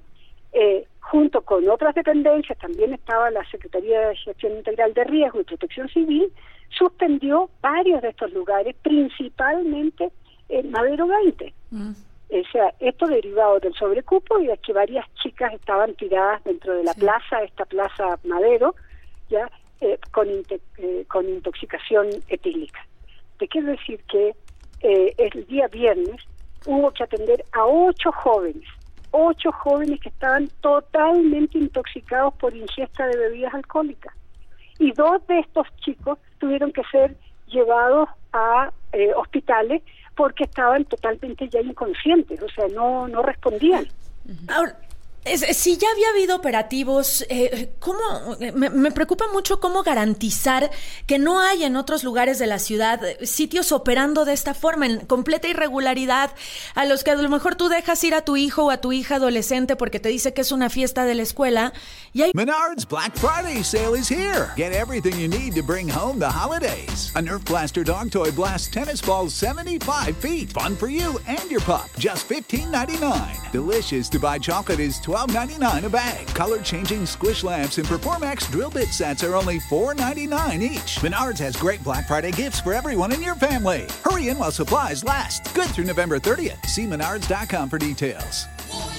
junto con otras dependencias, también estaba la Secretaría de Gestión Integral de Riesgo y Protección Civil, suspendió varios de estos lugares, principalmente en Madero 20. O sea, esto derivado del sobrecupo y de que varias chicas estaban tiradas dentro de la plaza, esta plaza Madero, ya con intoxicación etílica. Te quiero decir que el día viernes hubo que atender a 8 jóvenes que estaban totalmente intoxicados por ingesta de bebidas alcohólicas. Y 2 de estos chicos tuvieron que ser llevados a hospitales porque estaban totalmente ya inconscientes, o sea, no respondían. Ahora, si ya había habido operativos, ¿cómo? Me preocupa mucho cómo garantizar que no hay en otros lugares de la ciudad sitios operando de esta forma, en completa irregularidad, a los que a lo mejor tú dejas ir a tu hijo o a tu hija adolescente porque te dice que es una fiesta de la escuela. Y hay... Menards Black Friday sale is here. Get everything you need to bring home the holidays. A Nerf Blaster dog toy blasts tennis balls 75 feet. Fun for you and your pup. Just $15.99. Delicious to buy chocolate is $12.99 a bag. Color-changing squish lamps and Performax drill bit sets are only $4.99 each. Menards has great Black Friday gifts for everyone in your family. Hurry in while supplies last. Good through November 30th. See menards.com for details.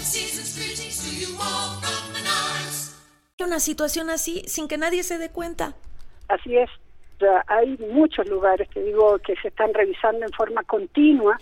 Una situación así sin que nadie se dé cuenta. Así es. O sea, hay muchos lugares, te digo, que se están revisando en forma continua,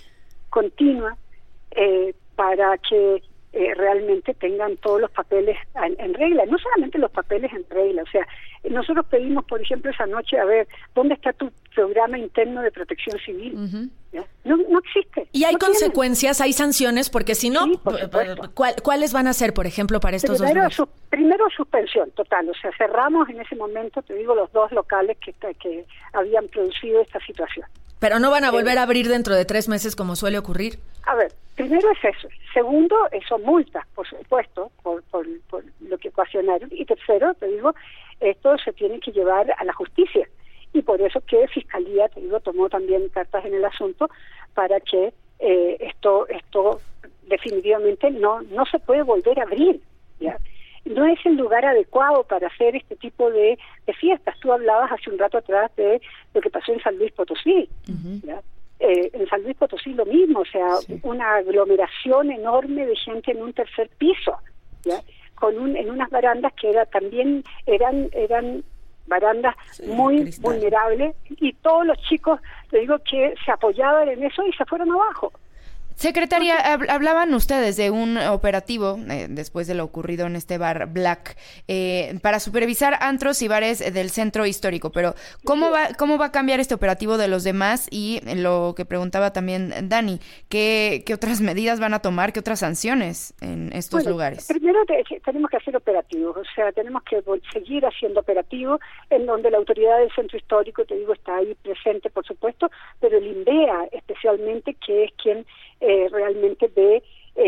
para que realmente tengan todos los papeles en regla, no solamente los papeles en regla, o sea, nosotros pedimos, por ejemplo, esa noche, a ver, ¿dónde está tu programa interno de protección civil? No existe. ¿Y hay consecuencias, hay sanciones? Porque si no, sí, ¿cuáles van a ser, por ejemplo, para estos dos lugares? Primero, suspensión total, o sea, cerramos en ese momento, te digo, los 2 locales que habían producido esta situación. Pero no van a volver a abrir dentro de 3 meses como suele ocurrir. A ver, primero es eso. Segundo, son multas, por supuesto, por lo que ocasionaron. Y tercero, te digo, esto se tiene que llevar a la justicia. Y por eso que Fiscalía, te digo, tomó también cartas en el asunto para que esto definitivamente no se puede volver a abrir, ¿ya? No es el lugar adecuado para hacer este tipo de fiestas. Tú hablabas hace un rato atrás de lo que pasó en San Luis Potosí. ¿Ya? En San Luis Potosí lo mismo, o sea, una aglomeración enorme de gente en un tercer piso, ¿ya? En unas barandas que eran barandas muy vulnerables, y todos los chicos, te digo, que se apoyaban en eso y se fueron abajo. Secretaria, hablaban ustedes de un operativo después de lo ocurrido en este bar Black para supervisar antros y bares del centro histórico, pero ¿cómo va a cambiar este operativo de los demás? Y lo que preguntaba también Dani, ¿qué otras medidas van a tomar, qué otras sanciones en estos lugares? Primero tenemos que hacer operativos, o sea, tenemos que seguir haciendo operativos en donde la autoridad del centro histórico, te digo, está ahí presente, por supuesto, pero el INVEA especialmente, que es quien realmente ve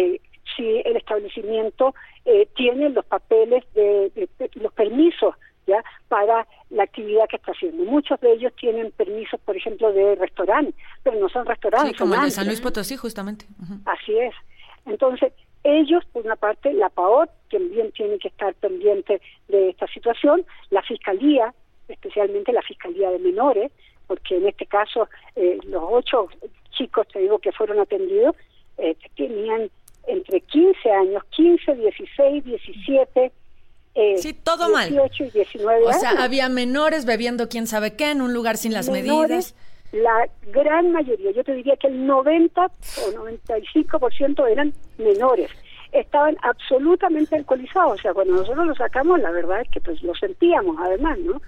si el establecimiento tiene los papeles de los permisos, ya, para la actividad que está haciendo. Muchos de ellos tienen permisos, por ejemplo, de restaurante, pero no son restaurantes. Sí, como el de San Luis Potosí, justamente. Así es. Entonces, ellos, por una parte, la PAOT también tiene que estar pendiente de esta situación, la Fiscalía, especialmente la Fiscalía de Menores, porque en este caso los 8 chicos, te digo, que fueron atendidos, tenían entre 15 años, 15, 16, 17, sí, todo 18 y 19 años. O sea, había menores bebiendo quién sabe qué en un lugar sin las medidas. La gran mayoría, yo te diría que el 90 o 95% eran menores. Estaban absolutamente alcoholizados. O sea, cuando nosotros los sacamos, la verdad es que pues lo sentíamos, además, ¿no?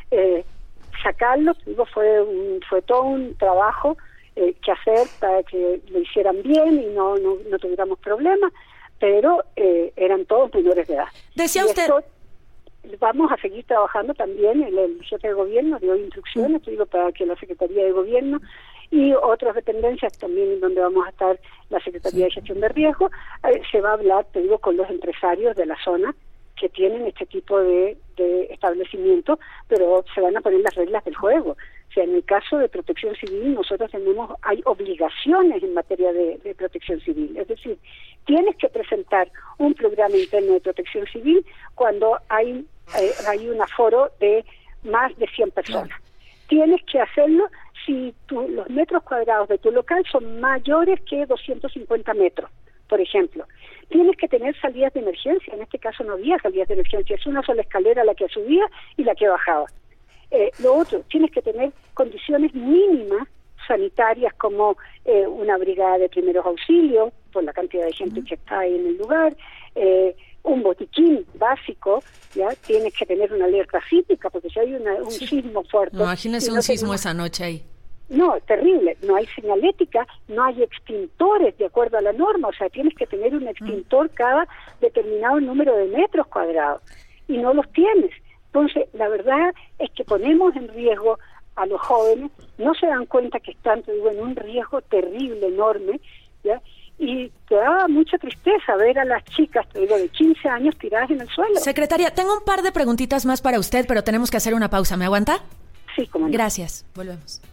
Sacarlos, digo, fue todo un trabajo que hacer para que lo hicieran bien y no tuviéramos problemas, pero eran todos menores de edad. Decía usted... Vamos a seguir trabajando también, el jefe de gobierno dio instrucciones, te digo, para que la Secretaría de Gobierno y otras dependencias también, donde vamos a estar la Secretaría de Gestión de Riesgo, se va a hablar, te digo, con los empresarios de la zona que tienen este tipo de establecimiento, pero se van a poner las reglas del juego. O sea, en el caso de protección civil, hay obligaciones en materia de protección civil. Es decir, tienes que presentar un programa interno de protección civil cuando hay un aforo de más de 100 personas. Tienes que hacerlo si los metros cuadrados de tu local son mayores que 250 metros, por ejemplo. Tienes que tener salidas de emergencia. En este caso no había salidas de emergencia, es una sola escalera la que subía y la que bajaba. Lo otro, tienes que tener condiciones mínimas sanitarias como una brigada de primeros auxilios, por la cantidad de gente que está ahí en el lugar, un botiquín básico, ya tienes que tener una alerta sísmica, porque si hay un sismo fuerte... Imagínese un sismo esa noche ahí. No, terrible, no hay señalética, no hay extintores de acuerdo a la norma, o sea, tienes que tener un extintor cada determinado número de metros cuadrados, y no los tienes. Entonces, la verdad es que ponemos en riesgo a los jóvenes, no se dan cuenta que están, te digo, en un riesgo terrible, enorme, ¿ya? Y te da mucha tristeza ver a las chicas, te digo, de 15 años tiradas en el suelo. Secretaria, tengo un par de preguntitas más para usted, pero tenemos que hacer una pausa. ¿Me aguanta? Sí, cómo no. Gracias. Volvemos.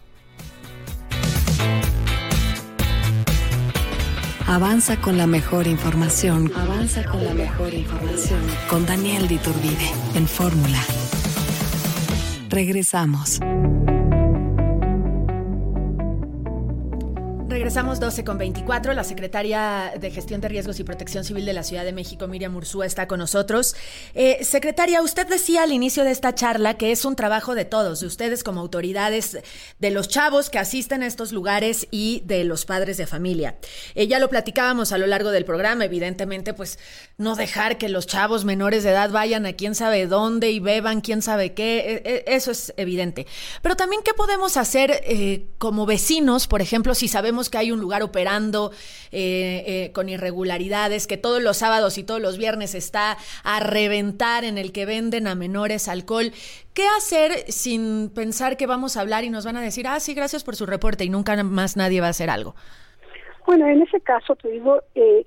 Avanza con la mejor información. Avanza con la mejor información. Con Daniel de Iturbide, en Fórmula. Regresamos. Regresamos 12:24. La secretaria de Gestión de Riesgos y Protección Civil de la Ciudad de México, Miriam Urzúa, está con nosotros. Secretaria, usted decía al inicio de esta charla que es un trabajo de todos, de ustedes como autoridades, de los chavos que asisten a estos lugares y de los padres de familia. Ya lo platicábamos a lo largo del programa, evidentemente, pues no dejar que los chavos menores de edad vayan a quién sabe dónde y beban quién sabe qué, eso es evidente. Pero también, ¿qué podemos hacer como vecinos, por ejemplo, si sabemos que hay un lugar operando con irregularidades, que todos los sábados y todos los viernes está a reventar, en el que venden a menores alcohol? ¿Qué hacer sin pensar que vamos a hablar y nos van a decir, sí, gracias por su reporte, y nunca más nadie va a hacer algo? Bueno, en ese caso, te digo,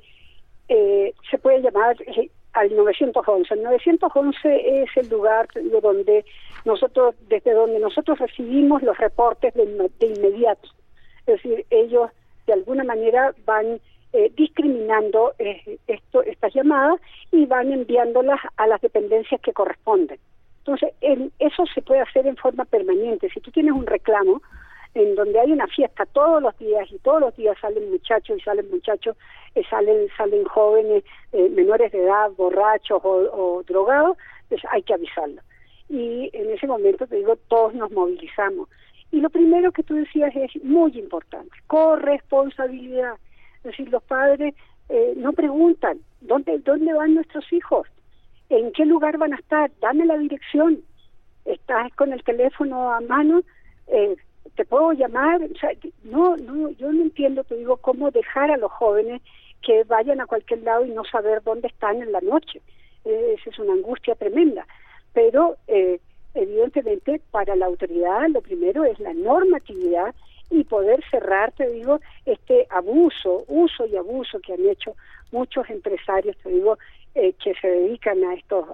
se puede llamar al 911. El 911 es el lugar, te digo, desde donde nosotros recibimos los reportes de inmediato. Es decir, ellos de alguna manera van discriminando estas llamadas y van enviándolas a las dependencias que corresponden. Entonces, eso se puede hacer en forma permanente. Si tú tienes un reclamo en donde hay una fiesta todos los días y todos los días salen muchachos, salen jóvenes, menores de edad, borrachos o drogados, pues hay que avisarlo. Y en ese momento, te digo, todos nos movilizamos. Y lo primero que tú decías es muy importante, corresponsabilidad. Es decir, los padres no preguntan, ¿dónde van nuestros hijos? ¿En qué lugar van a estar? Dame la dirección. ¿Estás con el teléfono a mano? ¿Te puedo llamar? O sea, yo no entiendo, te digo, cómo dejar a los jóvenes que vayan a cualquier lado y no saber dónde están en la noche. Esa es una angustia tremenda. Pero evidentemente, para la autoridad lo primero es la normatividad y poder cerrar, te digo, este uso y abuso que han hecho muchos empresarios, te digo, que se dedican a estos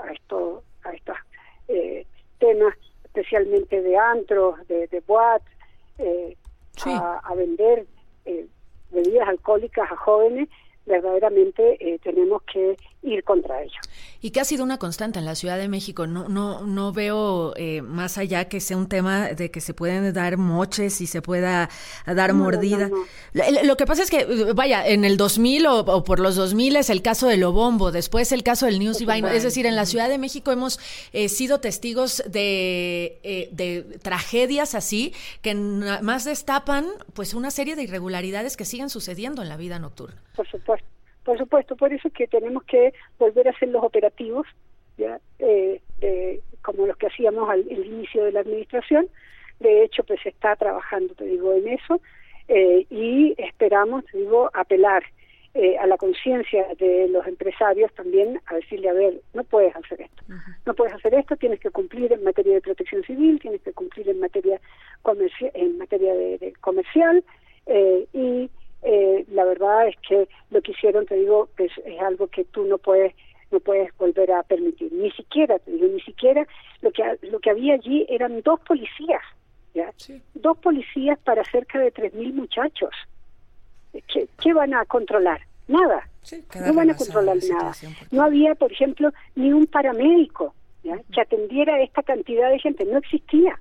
temas, especialmente de antros, de boates, a vender bebidas alcohólicas a jóvenes. Verdaderamente tenemos que ir contra ello. Y que ha sido una constante en la Ciudad de México. No veo más allá que sea un tema de que se pueden dar moches y se pueda dar mordida. No. Lo que pasa es que, vaya, en el 2000 o por los 2000 es el caso de Lobombo, después el caso del News Divine. Es decir, en la Ciudad de México hemos sido testigos de tragedias así que más destapan pues una serie de irregularidades que siguen sucediendo en la vida nocturna. Por supuesto, por eso es que tenemos que volver a hacer los operativos, ya como los que hacíamos al inicio de la administración. De hecho, pues se está trabajando, te digo, en eso, y esperamos, te digo, apelar a la conciencia de los empresarios también, a decirle, a ver, no puedes hacer esto, no puedes hacer esto, tienes que cumplir en materia de protección civil, tienes que cumplir en materia de comercial, y la verdad es que lo que hicieron, te digo, pues es algo que tú no puedes volver a permitir. Ni siquiera lo que había allí eran 2 policías, ¿ya? Sí. 2 policías para cerca de 3.000 muchachos. ¿Qué van a controlar? Nada. Sí, no van a controlar nada. No había, por ejemplo, ni un paramédico, ¿ya? Que atendiera a esta cantidad de gente. No existía.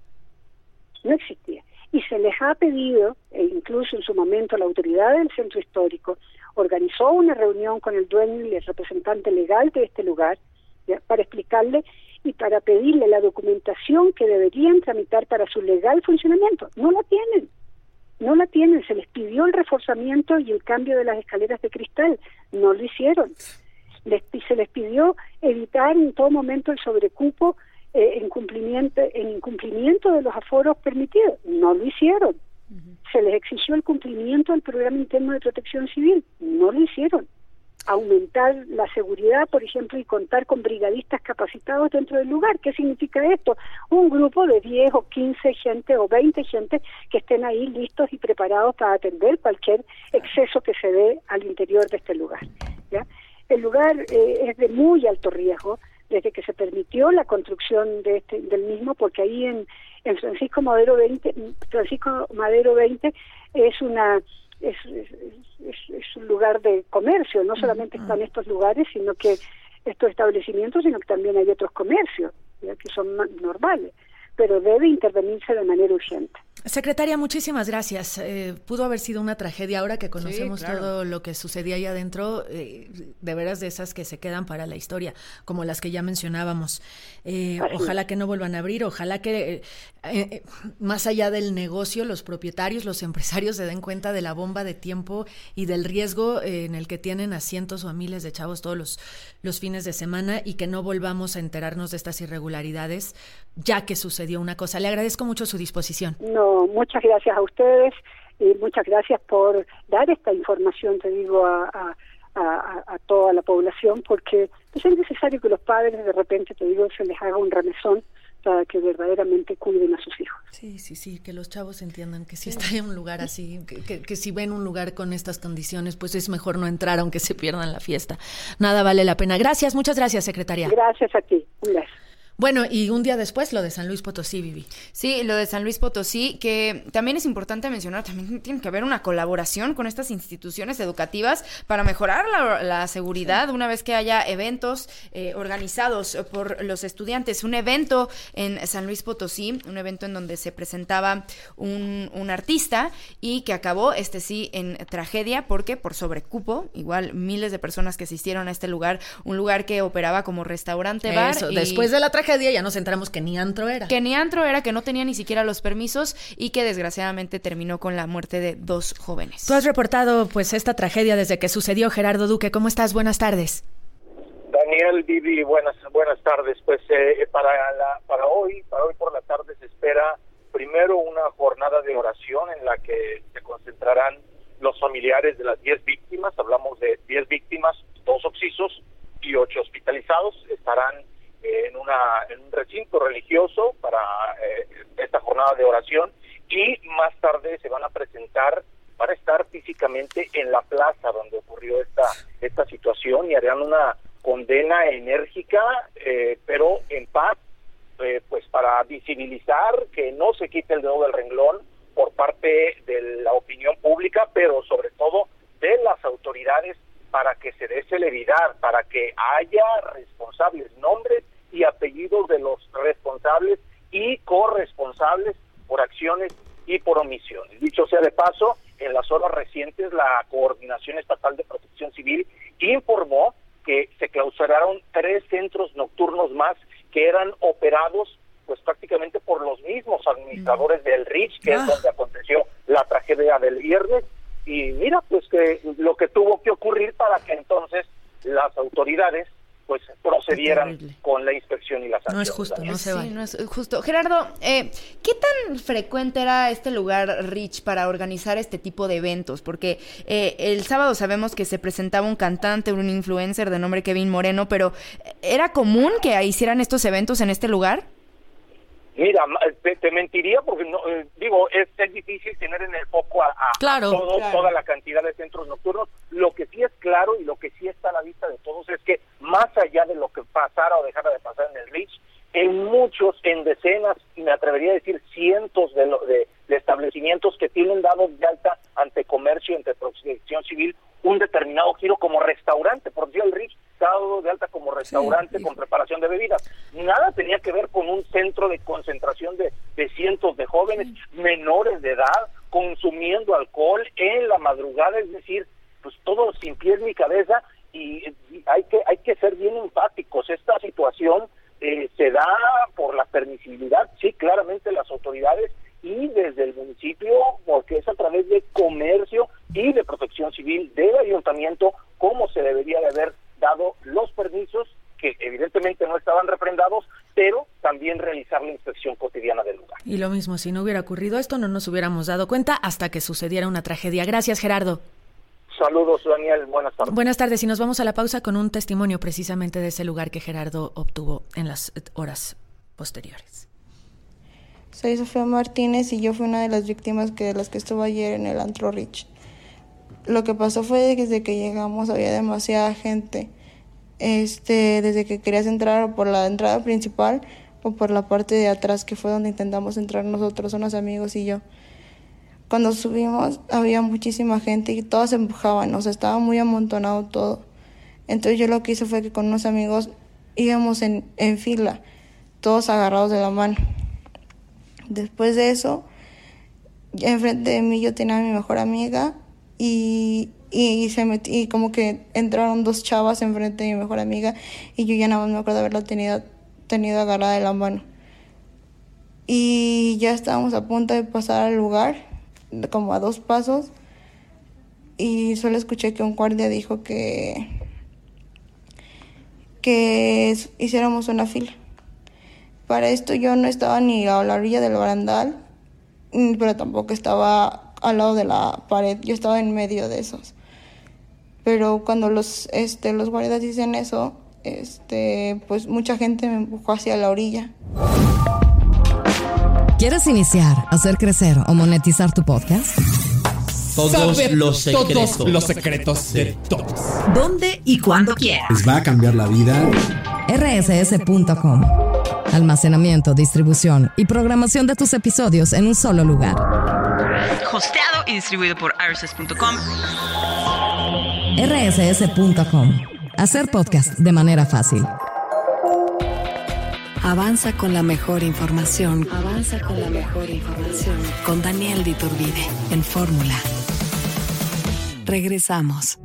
Y se les ha pedido, e incluso en su momento la autoridad del centro histórico organizó una reunión con el dueño y el representante legal de este lugar, ¿ya? Para explicarle y para pedirle la documentación que deberían tramitar para su legal funcionamiento. No la tienen, se les pidió el reforzamiento y el cambio de las escaleras de cristal, no lo hicieron. Se les pidió evitar en todo momento el sobrecupo en incumplimiento de los aforos permitidos, no lo hicieron. Se les exigió el cumplimiento del programa interno de protección civil, no lo hicieron. Aumentar la seguridad, por ejemplo, y contar con brigadistas capacitados dentro del lugar. ¿Qué significa esto? Un grupo de 10 o 15 gente o 20 gente que estén ahí listos y preparados para atender cualquier exceso que se dé al interior de este lugar, ¿ya? El lugar es de muy alto riesgo desde que se permitió la construcción del mismo, porque ahí en Francisco Madero 20 es un lugar de comercio, no solamente están estos lugares, sino que estos establecimientos, sino que también hay otros comercios, ¿ya? Que son normales, pero debe intervenirse de manera urgente. Secretaria, muchísimas gracias. Pudo haber sido una tragedia ahora que conocemos todo lo que sucedía ahí adentro, de veras de esas que se quedan para la historia, como las que ya mencionábamos. Ojalá que no vuelvan a abrir, ojalá que más allá del negocio, los propietarios, los empresarios se den cuenta de la bomba de tiempo y del riesgo en el que tienen a cientos o a miles de chavos todos los fines de semana, y que no volvamos a enterarnos de estas irregularidades ya que sucedió una cosa. Le agradezco mucho su disposición. No, muchas gracias a ustedes y muchas gracias por dar esta información, te digo, a toda la población, porque pues es necesario que los padres de repente, te digo, se les haga un remesón para que verdaderamente cuiden a sus hijos. Sí, que los chavos entiendan que si está en un lugar así, que si ven un lugar con estas condiciones, pues es mejor no entrar aunque se pierdan la fiesta. Nada vale la pena. Gracias, muchas gracias, secretaria. Gracias a ti, un beso. Bueno, y un día después lo de San Luis Potosí, Vivi. Sí, lo de San Luis Potosí, que también es importante mencionar, también tiene que haber una colaboración con estas instituciones educativas para mejorar la seguridad una vez que haya eventos organizados por los estudiantes. Un evento en San Luis Potosí, un evento en donde se presentaba un artista y que acabó, en tragedia porque por sobrecupo, igual miles de personas que asistieron a este lugar, un lugar que operaba como restaurante-bar. Eso, después de la tragedia ya nos enteramos que ni antro era. Que no tenía ni siquiera los permisos y que desgraciadamente terminó con la muerte de 2 jóvenes. Tú has reportado pues esta tragedia desde que sucedió, Gerardo Duque. ¿Cómo estás? Buenas tardes. Daniel, Vivi, buenas tardes. Pues para hoy por la tarde se espera primero una jornada de oración en la que se concentrarán los familiares de las 10 víctimas. Hablamos de 10 víctimas, 2 occisos y 8 hospitalizados. Estarán en un recinto religioso para esta jornada de oración, y más tarde se van a estar físicamente en la plaza donde ocurrió esta situación, y harán una condena enérgica, pero en paz, pues para visibilizar que no se quite el dedo del renglón por parte de la opinión pública, pero sobre todo de las autoridades, para que se dé celeridad, para que haya responsables, nombres y apellidos de los responsables y corresponsables por acciones y por omisiones. Dicho sea de paso, en las horas recientes la Coordinación Estatal de Protección Civil informó que se clausuraron 3 centros nocturnos más que eran operados pues prácticamente por los mismos administradores del RICH, que es donde aconteció la tragedia del viernes. Y mira, pues que lo que tuvo que ocurrir para que entonces las autoridades pues procedieran con la inspección y la sanción. No es justo, no se vale. Sí, no es justo. Gerardo, ¿qué tan frecuente era este lugar RICH para organizar este tipo de eventos? Porque el sábado sabemos que se presentaba un cantante, un influencer de nombre Kevin Moreno, pero ¿era común que hicieran estos eventos en este lugar? Mira, te mentiría porque no, es difícil tener en el foco toda la cantidad de centros nocturnos. Lo que sí es claro y lo que sí está a la vista de todos es que más allá de lo que pasara o dejara de pasar en el RICH, en decenas, y me atrevería a decir cientos de establecimientos que tienen dado de alta ante comercio, ante protección civil, un determinado giro como restaurante, por decir el RIF, dado de alta como restaurante con preparación de bebidas. Nada tenía que ver con un centro de concentración de cientos de jóvenes menores de edad consumiendo alcohol en la madrugada, es decir, pues todo sin pies ni cabeza, y hay que ser bien enfáticos. Esta situación se da por la permisibilidad, sí, claramente las autoridades y desde el municipio, porque es a través de comercio y de protección civil del ayuntamiento cómo se debería de haber dado los permisos, que evidentemente no estaban refrendados, pero también realizar la inspección cotidiana del lugar. Y lo mismo, si no hubiera ocurrido esto, no nos hubiéramos dado cuenta hasta que sucediera una tragedia. Gracias, Gerardo. Saludos, Daniel. Buenas tardes. Buenas tardes, y nos vamos a la pausa con un testimonio precisamente de ese lugar que Gerardo obtuvo en las horas posteriores. Soy Sofía Martínez y yo fui una de las víctimas de las que estuvo ayer en el Antro Rich. Lo que pasó fue que desde que llegamos había demasiada gente. Desde que querías entrar o por la entrada principal o por la parte de atrás, que fue donde intentamos entrar nosotros, unos amigos y yo. Cuando subimos había muchísima gente y todos se empujaban, o sea, estaba muy amontonado todo. Entonces yo lo que hice fue que con unos amigos íbamos en fila, todos agarrados de la mano. Después de eso, enfrente de mí yo tenía a mi mejor amiga y como que entraron dos chavas enfrente de mi mejor amiga y yo ya nada más me acuerdo de haberla tenido agarrada de la mano. Y ya estábamos a punto de pasar al lugar, como a 2 pasos, y solo escuché que un guardia dijo que hiciéramos una fila. Para esto yo no estaba ni a la orilla del barandal, pero tampoco estaba al lado de la pared, yo estaba en medio de esos. Pero cuando los guardias dicen eso, pues mucha gente me empujó hacia la orilla. ¿Quieres iniciar, hacer crecer o monetizar tu podcast? Todos los secretos de todos. ¿Dónde y cuándo quieras? Les va a cambiar la vida. rss.com. Almacenamiento, distribución y programación de tus episodios en un solo lugar. Hosteado y distribuido por rss.com. rss.com. Hacer podcast de manera fácil. Avanza con la mejor información. Con Daniel de Iturbide en Fórmula. Regresamos.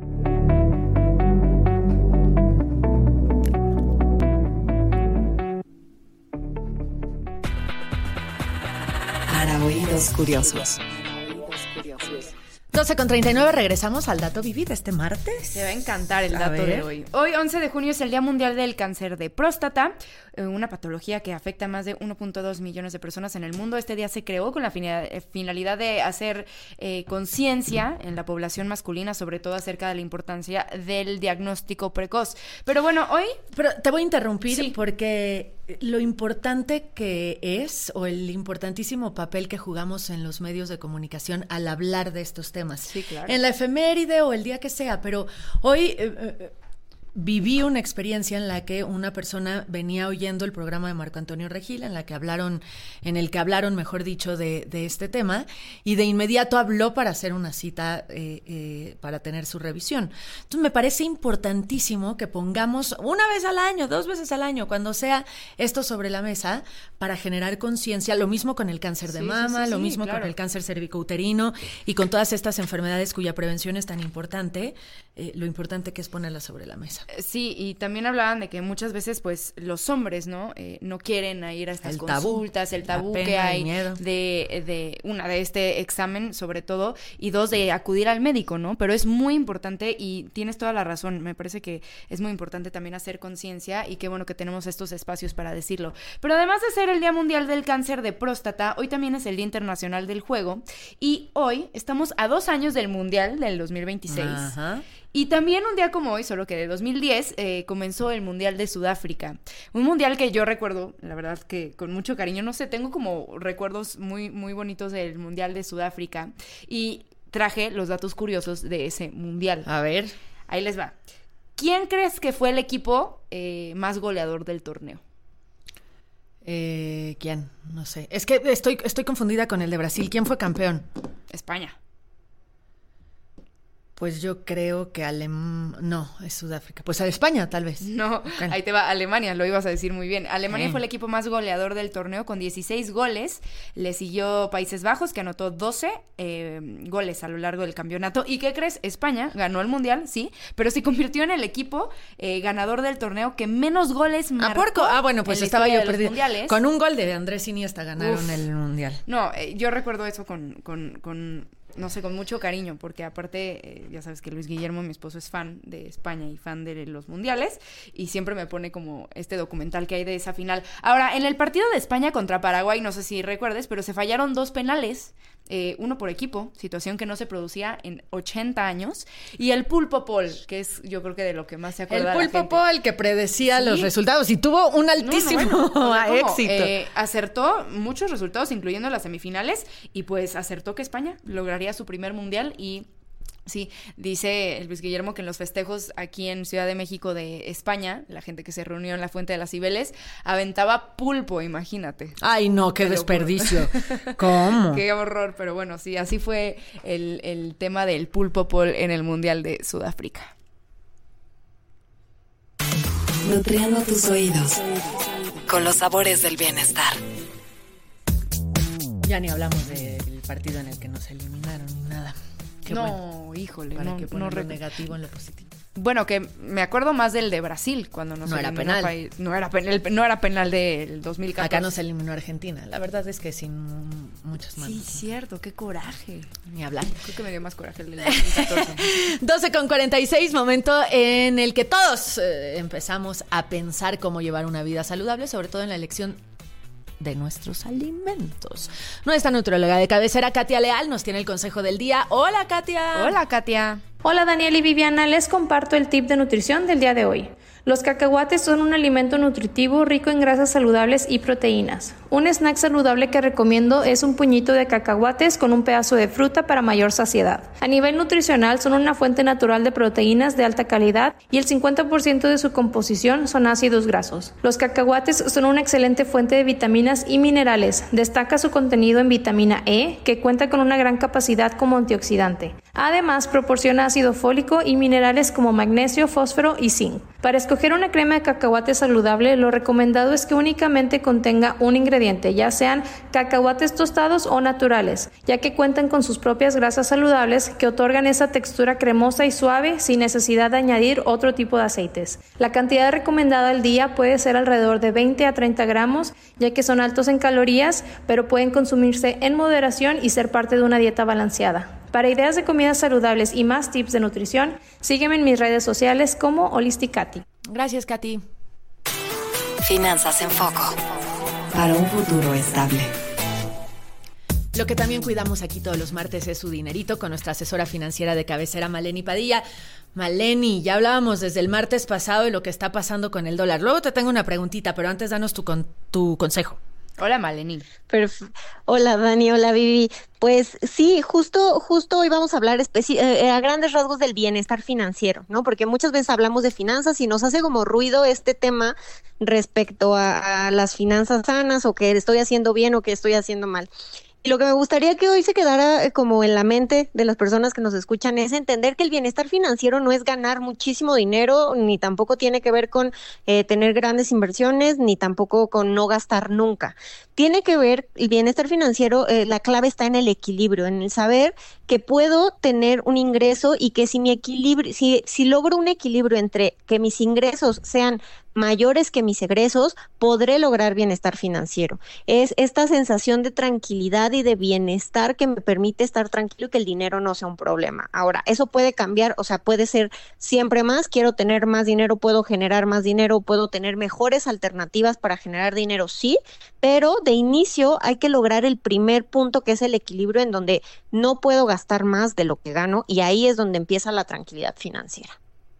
Para oídos curiosos. 12:39, regresamos al Dato Viví de este martes. Te va a encantar el dato de hoy. Hoy, 11 de junio, es el Día Mundial del Cáncer de Próstata, una patología que afecta a más de 1.2 millones de personas en el mundo. Este día se creó con la finalidad de hacer conciencia en la población masculina, sobre todo acerca de la importancia del diagnóstico precoz. Pero bueno, hoy... Pero te voy a interrumpir porque lo importante que es, o el importantísimo papel que jugamos en los medios de comunicación al hablar de estos temas. Sí, claro. En la efeméride o el día que sea, pero hoy viví una experiencia en la que una persona venía oyendo el programa de Marco Antonio Regil, en el que hablaron, mejor dicho, de este tema, y de inmediato habló para hacer una cita para tener su revisión. Entonces me parece importantísimo que pongamos 1 vez al año, 2 veces al año, cuando sea esto sobre la mesa, para generar conciencia. Lo mismo con el cáncer de mama, lo mismo con el cáncer cervicouterino y con todas estas enfermedades cuya prevención es tan importante, lo importante que es ponerlas sobre la mesa. Sí, y también hablaban de que muchas veces, pues, los hombres, ¿no? No quieren ir a estas consultas, el tabú que hay de este examen, sobre todo, y 2, de acudir al médico, ¿no? Pero es muy importante, y tienes toda la razón, me parece que es muy importante también hacer conciencia, y qué bueno que tenemos estos espacios para decirlo. Pero además de ser el Día Mundial del Cáncer de Próstata, hoy también es el Día Internacional del Juego, y hoy estamos a 2 años del Mundial del 2026. Ajá. Y también un día como hoy, solo que de 2010, comenzó el Mundial de Sudáfrica. Un mundial que yo recuerdo, la verdad, que con mucho cariño. No sé, tengo como recuerdos muy, muy bonitos del Mundial de Sudáfrica. Y traje los datos curiosos de ese mundial. A ver. Ahí les va. ¿Quién crees que fue el equipo más goleador del torneo? ¿Quién? No sé. Es que estoy confundida con el de Brasil. ¿Quién fue campeón? España. Pues yo creo que no, es Sudáfrica. Pues a España, tal vez. No, ahí te va Alemania, lo ibas a decir muy bien. Alemania fue el equipo más goleador del torneo con 16 goles. Le siguió Países Bajos, que anotó 12 goles a lo largo del campeonato. ¿Y qué crees? España ganó el Mundial, sí, pero se convirtió en el equipo ganador del torneo que menos goles marcó. Bueno, pues estaba yo perdida. Con un gol de Andrés Iniesta ganaron el Mundial. No, yo recuerdo eso con no sé, con mucho cariño, porque aparte, ya sabes que Luis Guillermo, mi esposo, es fan de España y fan de los mundiales, y siempre me pone como este documental que hay de esa final. Ahora, en el partido de España contra Paraguay, no sé si recuerdes, pero se fallaron 2 penales, uno por equipo, situación que no se producía en 80 años, y el Pulpo Paul, que es yo creo que de lo que más se acuerda el Pulpo Paul, que predecía los resultados, y tuvo un altísimo éxito. Acertó muchos resultados, incluyendo las semifinales, y pues acertó que España lograría su primer mundial. Y sí, dice Luis Guillermo que en los festejos aquí en Ciudad de México de España, la gente que se reunió en la Fuente de las Cibeles aventaba pulpo, imagínate. Ay, no, qué desperdicio. ¿Cómo? Qué horror, pero bueno, sí, así fue el tema del Pulpo Paul en el Mundial de Sudáfrica. Nutriendo tus oídos con los sabores del bienestar. Ya ni hablamos del partido en el que nos eliminaron ni nada. Qué bueno. Híjole, para que poner lo negativo en lo positivo. Bueno, que me acuerdo más del de Brasil cuando nos eliminó. No era penal del 2014. Acá nos eliminó Argentina. La verdad es que sin muchas manos. Sí, cierto, qué coraje. Ni hablar. Creo que me dio más coraje el del 2014. 12:46, momento en el que todos empezamos a pensar cómo llevar una vida saludable, sobre todo en la elección de nuestros alimentos. Nuestra nutrióloga de cabecera, Katia Leal, nos tiene el consejo del día. Hola, Katia. Hola, Katia. Hola, Daniel y Viviana, les comparto el tip de nutrición del día de hoy. Los cacahuates son un alimento nutritivo rico en grasas saludables y proteínas. Un snack saludable que recomiendo es un puñito de cacahuates con un pedazo de fruta para mayor saciedad. A nivel nutricional son una fuente natural de proteínas de alta calidad y el 50% de su composición son ácidos grasos. Los cacahuates son una excelente fuente de vitaminas y minerales. Destaca su contenido en vitamina E, que cuenta con una gran capacidad como antioxidante. Además, proporciona ácido fólico y minerales como magnesio, fósforo y zinc. Para escoger una crema de cacahuate saludable, lo recomendado es que únicamente contenga un ingrediente, ya sean cacahuates tostados o naturales, ya que cuentan con sus propias grasas saludables que otorgan esa textura cremosa y suave sin necesidad de añadir otro tipo de aceites. La cantidad recomendada al día puede ser alrededor de 20 a 30 gramos, ya que son altos en calorías, pero pueden consumirse en moderación y ser parte de una dieta balanceada. Para ideas de comidas saludables y más tips de nutrición, sígueme en mis redes sociales como Holisticati. Gracias, Katy. Finanzas en Foco. Para un futuro estable. Lo que también cuidamos aquí todos los martes es su dinerito con nuestra asesora financiera de cabecera, Maleni Padilla. Maleni, ya hablábamos desde el martes pasado de lo que está pasando con el dólar. Luego te tengo una preguntita, pero antes danos tu consejo. Hola, Maleni. Hola, Dani, hola, Vivi. Pues sí, justo hoy vamos a hablar a grandes rasgos del bienestar financiero, ¿no? Porque muchas veces hablamos de finanzas y nos hace como ruido este tema respecto a las finanzas sanas, o que estoy haciendo bien o que estoy haciendo mal. Y lo que me gustaría que hoy se quedara como en la mente de las personas que nos escuchan es entender que el bienestar financiero no es ganar muchísimo dinero, ni tampoco tiene que ver con tener grandes inversiones, ni tampoco con no gastar nunca. Tiene que ver, el bienestar financiero, la clave está en el equilibrio, en el saber que puedo tener un ingreso y que si logro un equilibrio entre que mis ingresos sean mayores que mis egresos, podré lograr bienestar financiero. Es esta sensación de tranquilidad y de bienestar que me permite estar tranquilo y que el dinero no sea un problema. Ahora, eso puede cambiar, o sea, puede ser siempre más, quiero tener más dinero, puedo generar más dinero, puedo tener mejores alternativas para generar dinero, sí, pero de inicio hay que lograr el primer punto, que es el equilibrio, en donde no puedo gastar más de lo que gano, y ahí es donde empieza la tranquilidad financiera.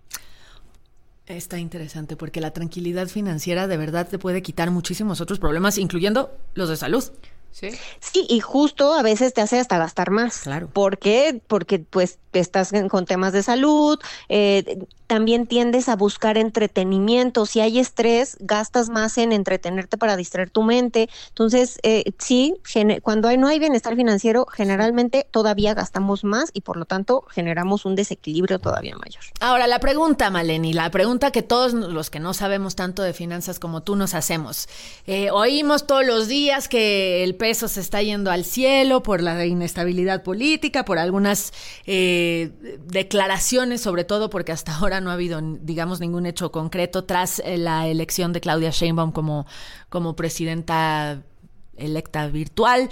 Está interesante porque la tranquilidad financiera de verdad te puede quitar muchísimos otros problemas, incluyendo los de salud. Sí, y justo a veces te hace hasta gastar más. Claro. ¿Por qué? Porque pues estás con temas de salud, también tiendes a buscar entretenimiento. Si hay estrés, gastas más en entretenerte para distraer tu mente. Entonces, sí, cuando no hay bienestar financiero, generalmente todavía gastamos más y por lo tanto generamos un desequilibrio todavía mayor. Ahora, la pregunta, Maleni, la pregunta que todos los que no sabemos tanto de finanzas como tú nos hacemos. Oímos todos los días que el peso se está yendo al cielo por la inestabilidad política, por algunas declaraciones, sobre todo porque hasta ahora no ha habido, digamos, ningún hecho concreto tras la elección de Claudia Sheinbaum como presidenta electa virtual.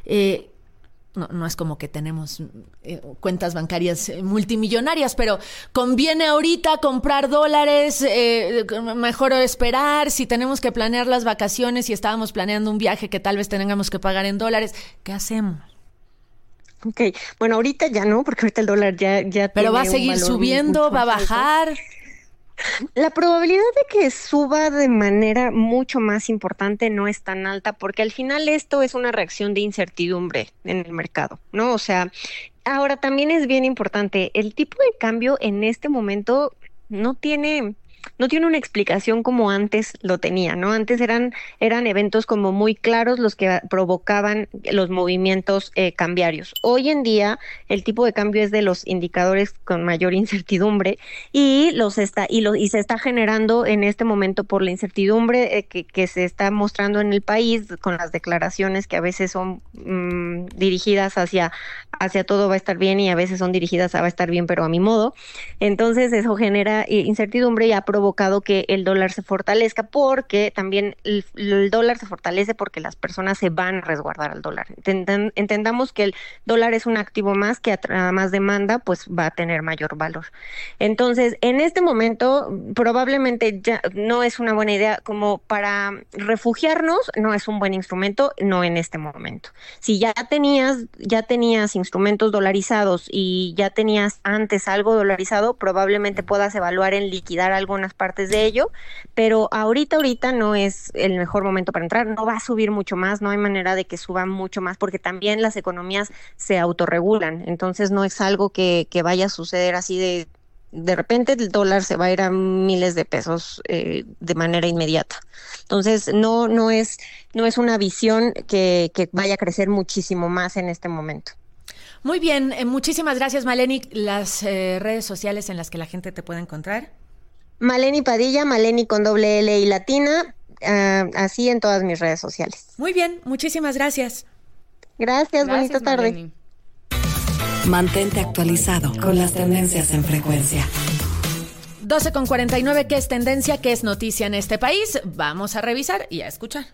No es como que tenemos cuentas bancarias multimillonarias, pero ¿conviene ahorita comprar dólares? ¿Mejor esperar? Si tenemos que planear las vacaciones y estábamos planeando un viaje que tal vez tengamos que pagar en dólares, ¿qué hacemos? Ok, bueno, ahorita ya no, porque ahorita el dólar ya pero va a seguir subiendo, va a bajar. La probabilidad de que suba de manera mucho más importante no es tan alta, porque al final esto es una reacción de incertidumbre en el mercado, ¿no? O sea, ahora también es bien importante, el tipo de cambio en este momento no tiene una explicación como antes lo tenía, ¿no? Antes eran eventos como muy claros los que provocaban los movimientos cambiarios. Hoy en día el tipo de cambio es de los indicadores con mayor incertidumbre y se está generando en este momento por la incertidumbre que se está mostrando en el país con las declaraciones que a veces son dirigidas hacia todo va a estar bien y a veces son dirigidas a va a estar bien pero a mi modo. Entonces eso genera incertidumbre y ha provocado que el dólar se fortalezca, porque también el dólar se fortalece porque las personas se van a resguardar al dólar. Entendamos que el dólar es un activo más que a más demanda pues va a tener mayor valor. Entonces, en este momento probablemente ya no es una buena idea como para refugiarnos, no es un buen instrumento, no en este momento. Si ya tenías instrumentos dolarizados y ya tenías antes algo dolarizado, probablemente puedas evaluar en liquidar algunas partes de ello, pero ahorita no es el mejor momento para entrar, no va a subir mucho más, no hay manera de que suba mucho más porque también las economías se autorregulan, entonces no es algo que vaya a suceder así de repente el dólar se va a ir a miles de pesos de manera inmediata. Entonces no es una visión que vaya a crecer muchísimo más en este momento. Muy bien, muchísimas gracias, Maleni. Las redes sociales en las que la gente te puede encontrar. Maleni Padilla, Maleni con doble L y latina, así en todas mis redes sociales. Muy bien, muchísimas gracias. Gracias, bonita tarde. Maleni. Mantente actualizado con las tendencias en Frecuencia. 12:49, ¿qué es tendencia? ¿Qué es noticia en este país? Vamos a revisar y a escuchar.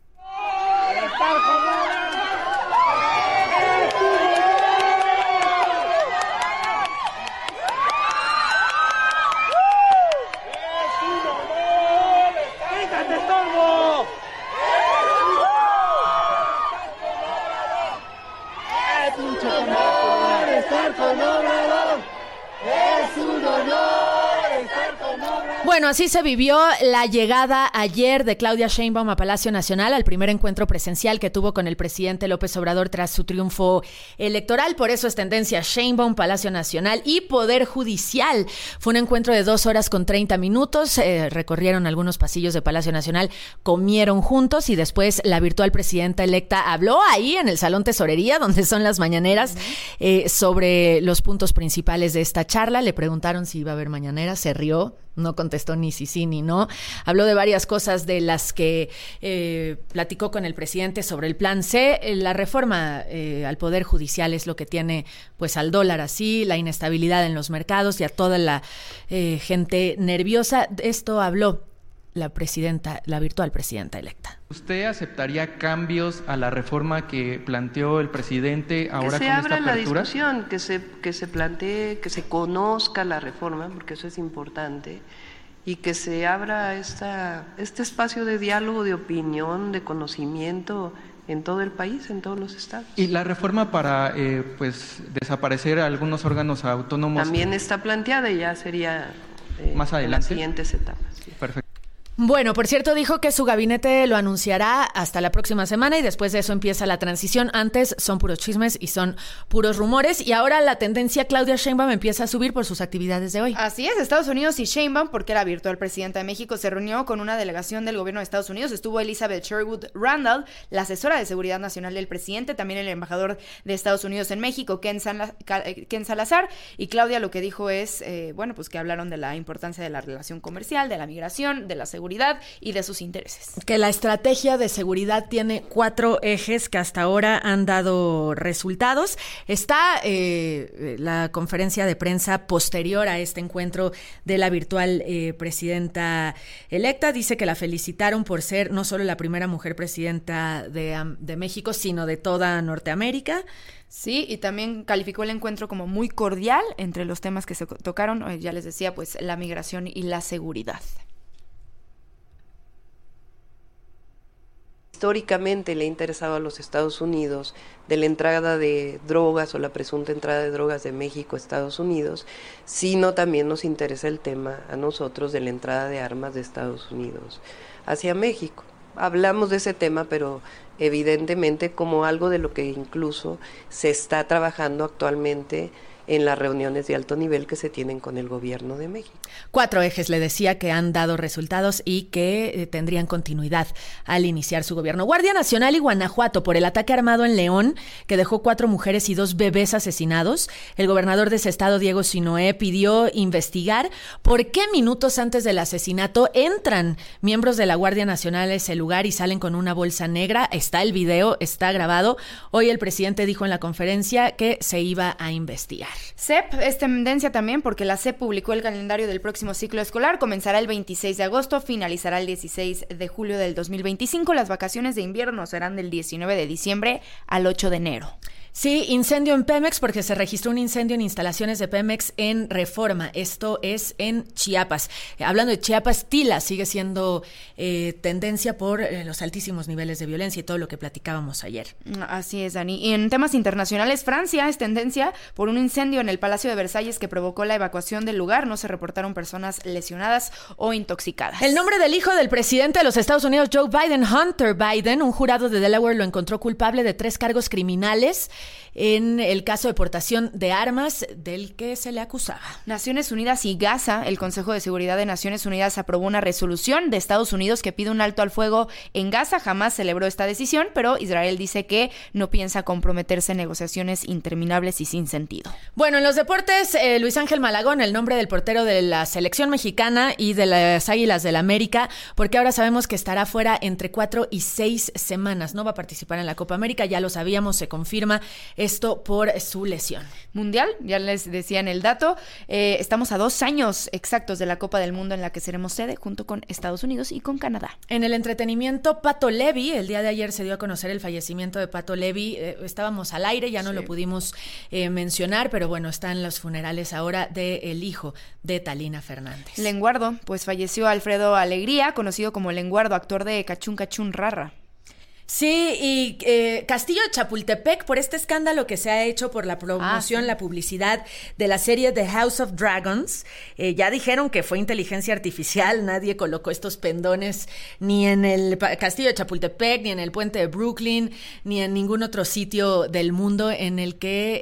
Bueno, así se vivió la llegada ayer de Claudia Sheinbaum a Palacio Nacional, al primer encuentro presencial que tuvo con el presidente López Obrador tras su triunfo electoral. Por eso es tendencia Sheinbaum, Palacio Nacional y Poder Judicial. Fue un encuentro de 2 horas con 30 minutos. Recorrieron algunos pasillos de Palacio Nacional, comieron juntos y después la virtual presidenta electa habló ahí en el Salón Tesorería, donde son las mañaneras, sobre los puntos principales de esta charla. Le preguntaron si iba a haber mañaneras, se rió. No contestó ni sí ni no. Habló de varias cosas de las que platicó con el presidente sobre el plan C. La reforma al Poder Judicial es lo que tiene pues al dólar así, la inestabilidad en los mercados y a toda la gente nerviosa. De esto habló la virtual presidenta electa. ¿Usted aceptaría cambios a la reforma que planteó el presidente ahora con esta apertura? Que se abra la discusión, que se plantee, que se conozca la reforma, porque eso es importante, y que se abra este espacio de diálogo, de opinión, de conocimiento en todo el país, en todos los estados. Y la reforma para desaparecer algunos órganos autónomos también está planteada y ya sería más adelante, en las siguientes etapas. Sí. Perfecto. Bueno, por cierto, dijo que su gabinete lo anunciará hasta la próxima semana y después de eso empieza la transición. Antes son puros chismes y son puros rumores. Y ahora la tendencia Claudia Sheinbaum empieza a subir por sus actividades de hoy. Así es, Estados Unidos y Sheinbaum, porque la virtual presidenta de México se reunió con una delegación del gobierno de Estados Unidos. Estuvo Elizabeth Sherwood Randall, la asesora de seguridad nacional del presidente, también el embajador de Estados Unidos en México, Ken Salazar. Y Claudia lo que dijo es, pues que hablaron de la importancia de la relación comercial, de la migración, de la seguridad y de sus intereses. Que la estrategia de seguridad tiene 4 ejes que hasta ahora han dado resultados. Está la conferencia de prensa posterior a este encuentro de la virtual presidenta electa. Dice que la felicitaron por ser no solo la primera mujer presidenta de México, sino de toda Norteamérica. Sí, y también calificó el encuentro como muy cordial entre los temas que se tocaron. Ya les decía, pues la migración y la seguridad. Históricamente le ha interesado a los Estados Unidos de la entrada de drogas o la presunta entrada de drogas de México a Estados Unidos, sino también nos interesa el tema a nosotros de la entrada de armas de Estados Unidos hacia México. Hablamos de ese tema, pero evidentemente como algo de lo que incluso se está trabajando actualmente en las reuniones de alto nivel que se tienen con el gobierno de México. 4 ejes, le decía, que han dado resultados y que tendrían continuidad al iniciar su gobierno. Guardia Nacional y Guanajuato por el ataque armado en León, que dejó 4 mujeres y 2 bebés asesinados. El gobernador de ese estado, Diego Sinoé, pidió investigar por qué minutos antes del asesinato entran miembros de la Guardia Nacional a ese lugar y salen con una bolsa negra. Está el video, está grabado. Hoy el presidente dijo en la conferencia que se iba a investigar. CEP es tendencia también porque la CEP publicó el calendario del próximo ciclo escolar. Comenzará el 26 de agosto, finalizará el 16 de julio del 2025. Las vacaciones de invierno serán del 19 de diciembre al 8 de enero. Sí, incendio en Pemex porque se registró un incendio en instalaciones de Pemex en Reforma. Esto es en Chiapas. Hablando de Chiapas, Tila sigue siendo tendencia por los altísimos niveles de violencia y todo lo que platicábamos ayer. Así es, Dani. Y en temas internacionales, Francia es tendencia por un incendio en el Palacio de Versalles que provocó la evacuación del lugar. No se reportaron personas lesionadas o intoxicadas. El nombre del hijo del presidente de los Estados Unidos, Joe Biden, Hunter Biden, un jurado de Delaware lo encontró culpable de 3 cargos criminales en el caso de portación de armas del que se le acusaba. Naciones Unidas y Gaza. El Consejo de Seguridad de Naciones Unidas aprobó una resolución de Estados Unidos que pide un alto al fuego en Gaza. Jamás celebró esta decisión, pero Israel dice que no piensa comprometerse en negociaciones interminables y sin sentido. Bueno, en los deportes, Luis Ángel Malagón, el nombre del portero de la selección mexicana y de las Águilas del América, porque ahora sabemos que estará fuera entre 4 y 6 semanas. No va a participar en la Copa América, ya lo sabíamos, se confirma. Esto por su lesión. Mundial, ya les decía en el dato, estamos a 2 años exactos de la Copa del Mundo en la que seremos sede junto con Estados Unidos y con Canadá. En el entretenimiento, Pato Levi, el día de ayer se dio a conocer el fallecimiento de Pato Levi. Estábamos al aire, ya no lo pudimos mencionar, pero bueno, están los funerales ahora del hijo de Talina Fernández. Lenguardo, pues falleció Alfredo Alegría, conocido como Lenguardo, actor de Cachún Cachún Rara. Sí, y Castillo de Chapultepec, por este escándalo que se ha hecho por la promoción, la publicidad de la serie The House of Dragons, ya dijeron que fue inteligencia artificial, nadie colocó estos pendones ni en el Castillo de Chapultepec, ni en el puente de Brooklyn, ni en ningún otro sitio del mundo en el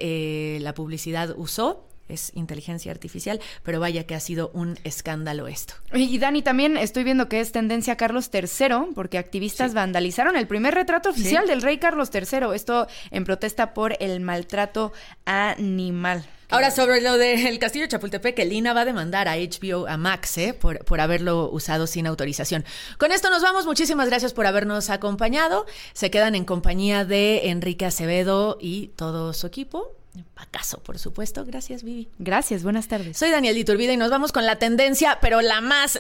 que la publicidad usó. Es inteligencia artificial, pero vaya que ha sido un escándalo esto. Y Dani, también estoy viendo que es tendencia Carlos III, porque activistas vandalizaron el primer retrato oficial del rey Carlos III, esto en protesta por el maltrato animal. Ahora, sobre lo del Castillo de Chapultepec, el INAH va a demandar a HBO, a Max, por haberlo usado sin autorización. Con esto nos vamos. Muchísimas gracias por habernos acompañado. Se quedan en compañía de Enrique Acevedo y todo su equipo. Pacaso, por supuesto. Gracias, Vivi. Gracias, buenas tardes. Soy Daniel Iturbide y nos vamos con la tendencia, pero la más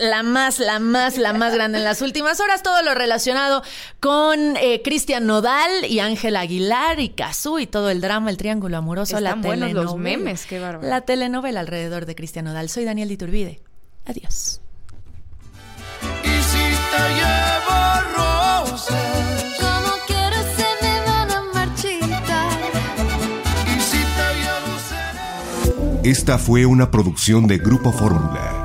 grande en las últimas horas. Todo lo relacionado con Cristian Nodal y Ángela Aguilar y Cazzu y todo el drama, el triángulo amoroso. Están buenos los memes, qué bárbaro. La telenovela alrededor de Cristian Nodal. Soy Daniel Iturbide. Adiós. Y si te llevo rosas, esta fue una producción de Grupo Fórmula.